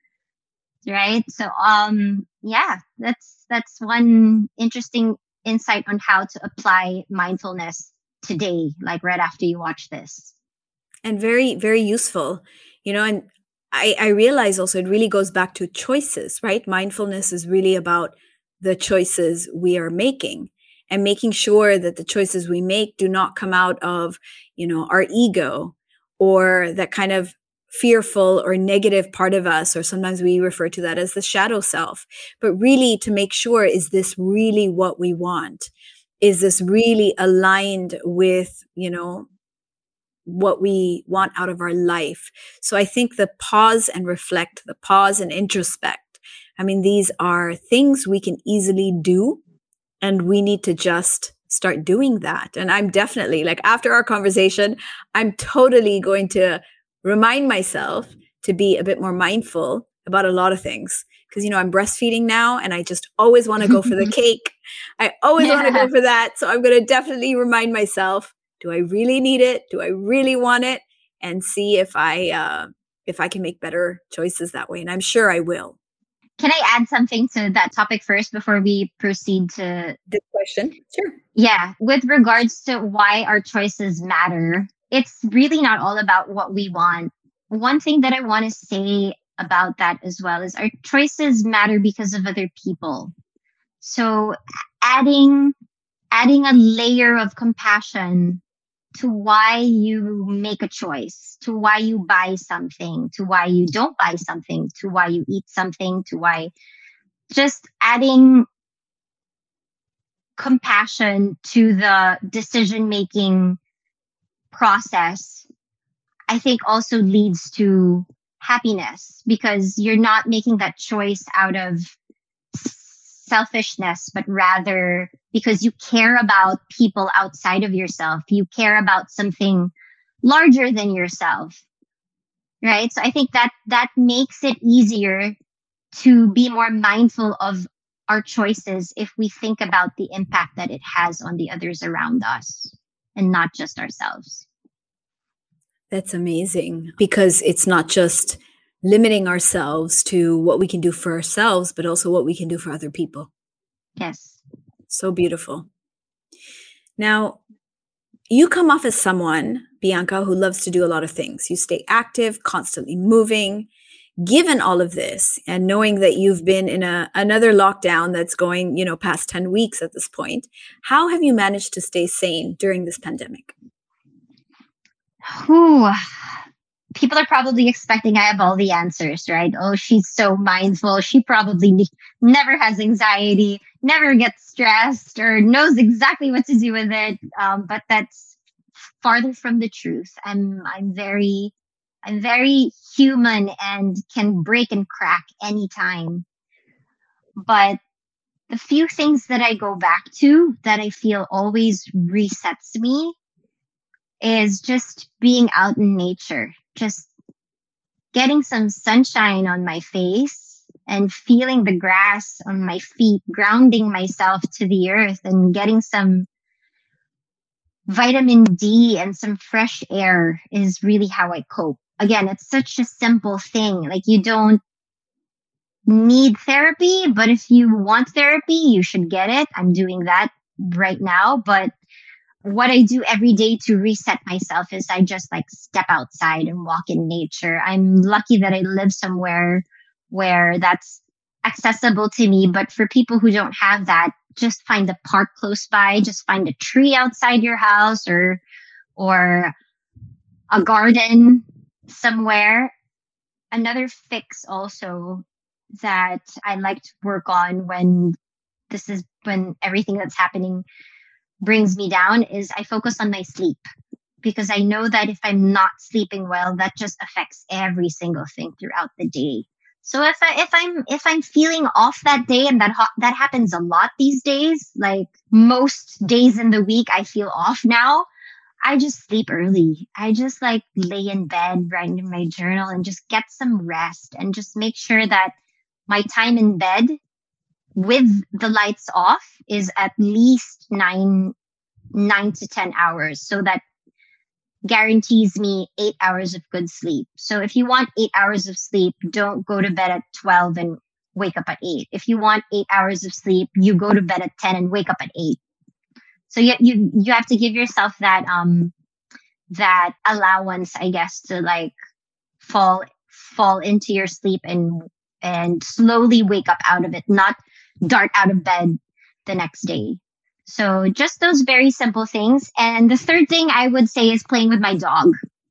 right? So, um, yeah, that's, that's one interesting insight on how to apply mindfulness today, like right after you watch this. And very, very useful, you know, and I, I realize also it really goes back to choices, right? Mindfulness is really about the choices we are making and making sure that the choices we make do not come out of, you know, our ego or that kind of fearful or negative part of us, or sometimes we refer to that as the shadow self, but really to make sure, is this really what we want? Is this really aligned with, you know, what we want out of our life? So I think the pause and reflect, the pause and introspect, I mean, these are things we can easily do, and we need to just start doing that. And I'm definitely, like, after our conversation, I'm totally going to remind myself to be a bit more mindful about a lot of things. Because, you know, I'm breastfeeding now and I just always want to go for the cake. I always Yeah. want to go for that. So I'm going to definitely remind myself, do I really need it? Do I really want it? And see if I uh, if I can make better choices that way. And I'm sure I will. Can I add something to that topic first before we proceed to This question? Sure. Yeah, with regards to why our choices matter, it's really not all about what we want. One thing that I want to say about that as well is our choices matter because of other people. So adding adding a layer of compassion to why you make a choice, to why you buy something, to why you don't buy something, to why you eat something, to why just adding compassion to the decision-making process, I think also leads to happiness, because you're not making that choice out of selfishness, but rather because you care about people outside of yourself. You care about something larger than yourself, right? So I think that that makes it easier to be more mindful of our choices if we think about the impact that it has on the others around us and not just ourselves. That's amazing, because it's not just limiting ourselves to what we can do for ourselves, but also what we can do for other people. Yes. So beautiful. Now, you come off as someone, Bianca, who loves to do a lot of things. You stay active, constantly moving. Given all of this, and knowing that you've been in a another lockdown that's going, you know, past ten weeks at this point, how have you managed to stay sane during this pandemic? Ooh, people are probably expecting I have all the answers, right? Oh, she's so mindful. She probably ne- never has anxiety, never gets stressed, or knows exactly what to do with it. Um, but that's farther from the truth. I'm I'm very I'm very human and can break and crack anytime. But the few things that I go back to that I feel always resets me is just being out in nature, just getting some sunshine on my face and feeling the grass on my feet, grounding myself to the earth and getting some vitamin D and some fresh air is really how I cope. Again, it's such a simple thing. Like, you don't need therapy, but if you want therapy, you should get it. I'm doing that right now. But what I do every day to reset myself is I just like step outside and walk in nature. I'm lucky that I live somewhere where that's accessible to me. But for people who don't have that, just find a park close by, just find a tree outside your house or, or a garden somewhere. Another fix also that I like to work on when this is when everything that's happening brings me down is I focus on my sleep, because I know that if I'm not sleeping well, that just affects every single thing throughout the day. So if I if I'm if I'm feeling off that day, and that ha- that happens a lot these days, like most days in the week I feel off now, I just sleep early. I just like lay in bed, write in my journal, and just get some rest and just make sure that my time in bed with the lights off is at least nine, nine to ten hours. So that guarantees me eight hours of good sleep. So if you want eight hours of sleep, don't go to bed at twelve and wake up at eight. If you want eight hours of sleep, you go to bed at ten and wake up at eight. So you, you, you have to give yourself that, um, that allowance, I guess, to like fall, fall into your sleep and, and slowly wake up out of it, not dart out of bed the next day. So just those very simple things. And the third thing I would say is playing with my dog.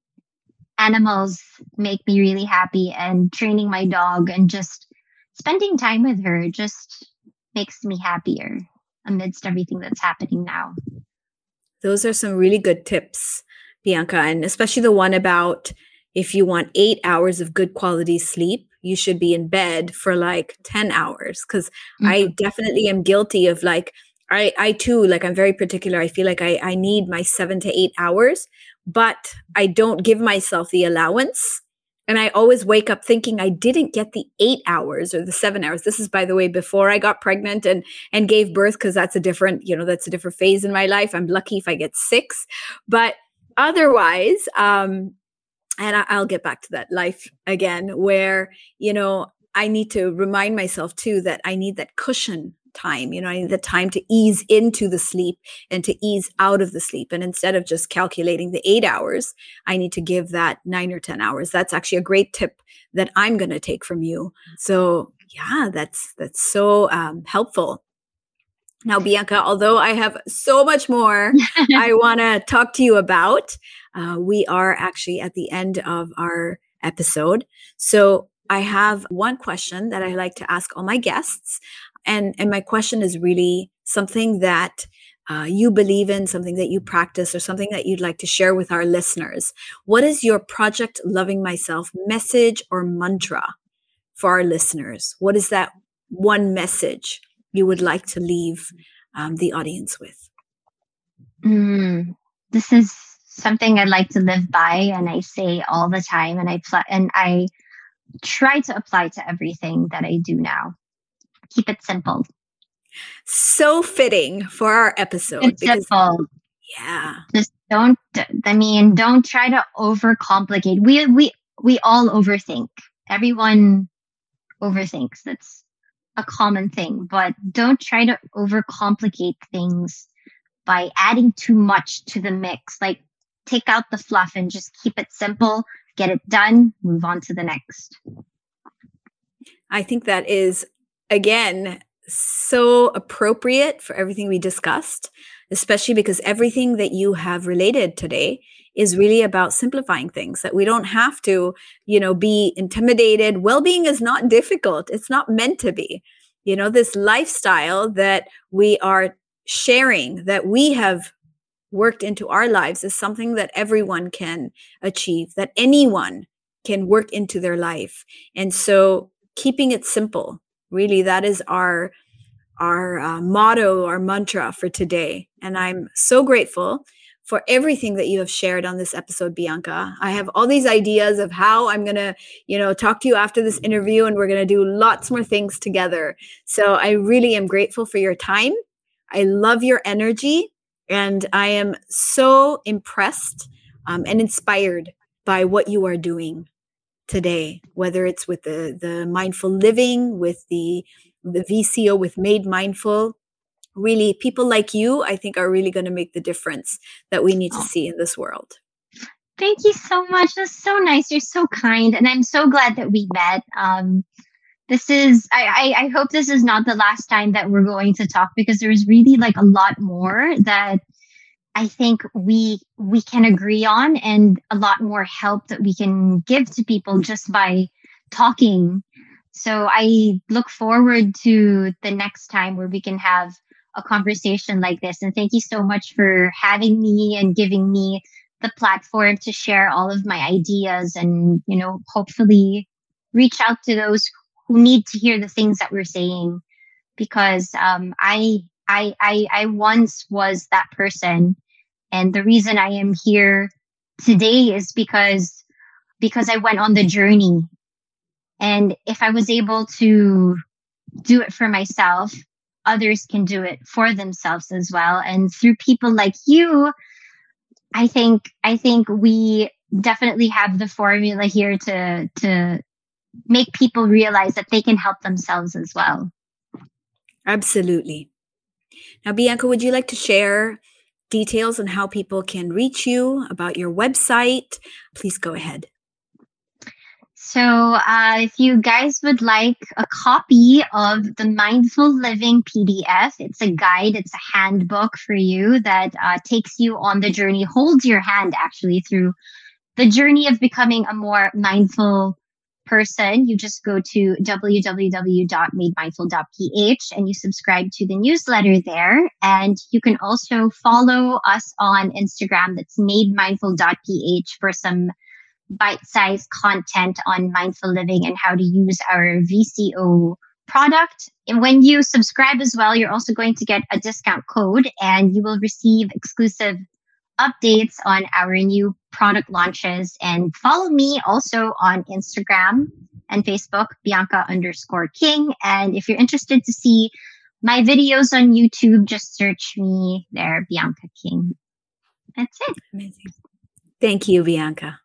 Animals make me really happy, and training my dog and just spending time with her just makes me happier amidst everything that's happening now. Those are some really good tips, Bianca, and especially the one about if you want eight hours of good quality sleep, you should be in bed for like ten hours. Because mm-hmm. I definitely am guilty of like, I, I too, like I'm very particular. I feel like I, I need my seven to eight hours, but I don't give myself the allowance. And I always wake up thinking I didn't get the eight hours or the seven hours. This is, by the way, before I got pregnant and, and gave birth, because that's a different, you know, that's a different phase in my life. I'm lucky if I get six, but otherwise, um, and I, I'll get back to that life again, where, you know, I need to remind myself too that I need that cushion time. You know, I need the time to ease into the sleep and to ease out of the sleep. And instead of just calculating the eight hours, I need to give that nine or ten hours. That's actually a great tip that I'm going to take from you. So yeah, that's, that's so um, helpful. Now, Bianca, although I have so much more I want to talk to you about, uh, we are actually at the end of our episode. So I have one question that I like to ask all my guests. and, and my question is really something that uh, you believe in, something that you practice, or something that you'd like to share with our listeners. What is your Project Loving Myself message or mantra for our listeners? What is that one message you would like to leave um, the audience with? Mm, this is something I like to live by, and I say all the time, and I pl- and I try to apply to everything that I do now. Keep it simple. So fitting for our episode. It's because, simple. Yeah. Just don't, I mean, don't try to overcomplicate. We, we, we all overthink. Everyone overthinks. That's a common thing, but don't try to overcomplicate things by adding too much to the mix. Like, take out the fluff and just keep it simple, get it done, move on to the next. I think that is, again, so appropriate for everything we discussed, especially because everything that you have related today is really about simplifying things, that we don't have to, you know, be intimidated. Well-being is not difficult. It's not meant to be. You know, this lifestyle that we are sharing, that we have worked into our lives, is something that everyone can achieve, that anyone can work into their life. And so keeping it simple, really, that is our our uh, motto, our mantra for today. And I'm so grateful for everything that you have shared on this episode, Bianca. I have all these ideas of how I'm going to, you know, talk to you after this interview, and we're going to do lots more things together. So I really am grateful for your time. I love your energy, and I am so impressed um, and inspired by what you are doing today, whether it's with the, the mindful living, with the, the V C O, with Made Mindful. Really, people like you, I think, are really going to make the difference that we need to see in this world. Thank you so much. That's so nice. You're so kind. And I'm so glad that we met. Um, this is, I, I, I hope this is not the last time that we're going to talk, because there's really like a lot more that I think we we can agree on, and a lot more help that we can give to people just by talking. So I look forward to the next time where we can have a conversation like this. And thank you so much for having me and giving me the platform to share all of my ideas, and, you know, hopefully reach out to those who need to hear the things that we're saying. Because um, I, I, I, I once was that person. And the reason I am here today is because, because I went on the journey. And if I was able to do it for myself, others can do it for themselves as well. And through people like you, I think, I think we definitely have the formula here to, to make people realize that they can help themselves as well. Absolutely. Now, Bianca, would you like to share details on how people can reach you, about your website? Please go ahead. So uh, if you guys would like a copy of the Mindful Living P D F, it's a guide, it's a handbook for you that uh, takes you on the journey, holds your hand actually through the journey of becoming a more mindful person. You just go to w w w dot made mindful dot p h and you subscribe to the newsletter there. And you can also follow us on Instagram. That's made mindful dot p h for some bite-sized content on mindful living and how to use our V C O product. And when you subscribe as well, you're also going to get a discount code, and you will receive exclusive updates on our new product launches. And follow me also on Instagram and Facebook, Bianca underscore King. And if you're interested to see my videos on YouTube, just search me there, Bianca King. That's it. Amazing. Thank you, Bianca.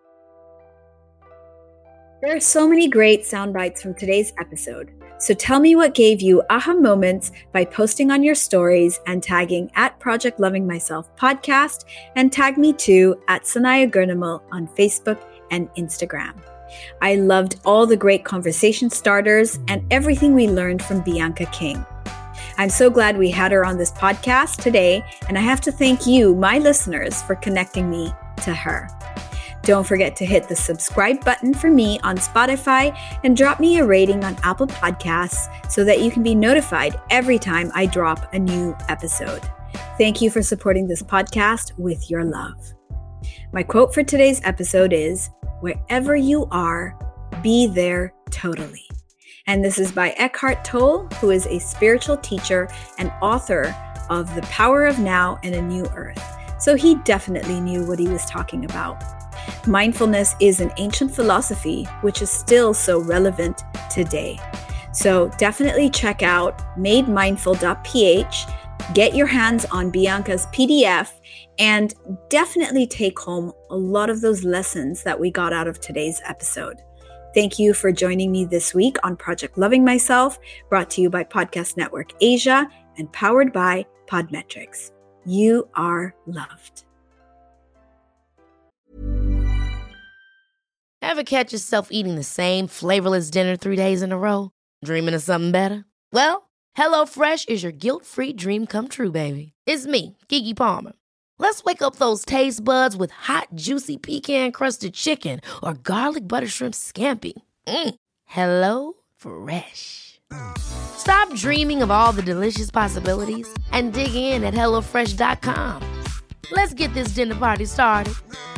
There are so many great sound bites from today's episode. So tell me what gave you aha moments by posting on your stories and tagging at Project Loving Myself podcast, and tag me too at Sanaya Gurnamal on Facebook and Instagram. I loved all the great conversation starters and everything we learned from Bianca King. I'm so glad we had her on this podcast today, and I have to thank you, my listeners, for connecting me to her. Don't forget to hit the subscribe button for me on Spotify and drop me a rating on Apple Podcasts so that you can be notified every time I drop a new episode. Thank you for supporting this podcast with your love. My quote for today's episode is, "Wherever you are, be there totally." And this is by Eckhart Tolle, who is a spiritual teacher and author of The Power of Now and a New Earth. So he definitely knew what he was talking about. Mindfulness is an ancient philosophy, which is still so relevant today. So definitely check out made mindful dot p h, get your hands on Bianca's P D F, and definitely take home a lot of those lessons that we got out of today's episode. Thank you for joining me this week on Project Loving Myself, brought to you by Podcast Network Asia and powered by Podmetrics. You are loved. Ever catch yourself eating the same flavorless dinner three days in a row? Dreaming of something better? Well, HelloFresh is your guilt-free dream come true, baby. It's me, Keke Palmer. Let's wake up those taste buds with hot, juicy pecan-crusted chicken or garlic butter shrimp scampi. Mm. Hello Fresh. Stop dreaming of all the delicious possibilities and dig in at hello fresh dot com. Let's get this dinner party started.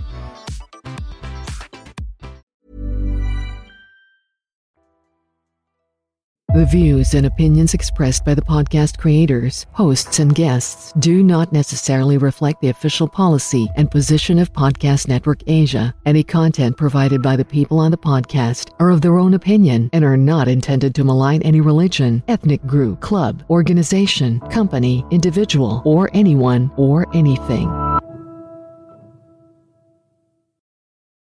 The views and opinions expressed by the podcast creators, hosts, and guests do not necessarily reflect the official policy and position of Podcast Network Asia. Any content provided by the people on the podcast are of their own opinion and are not intended to malign any religion, ethnic group, club, organization, company, individual, or anyone or anything.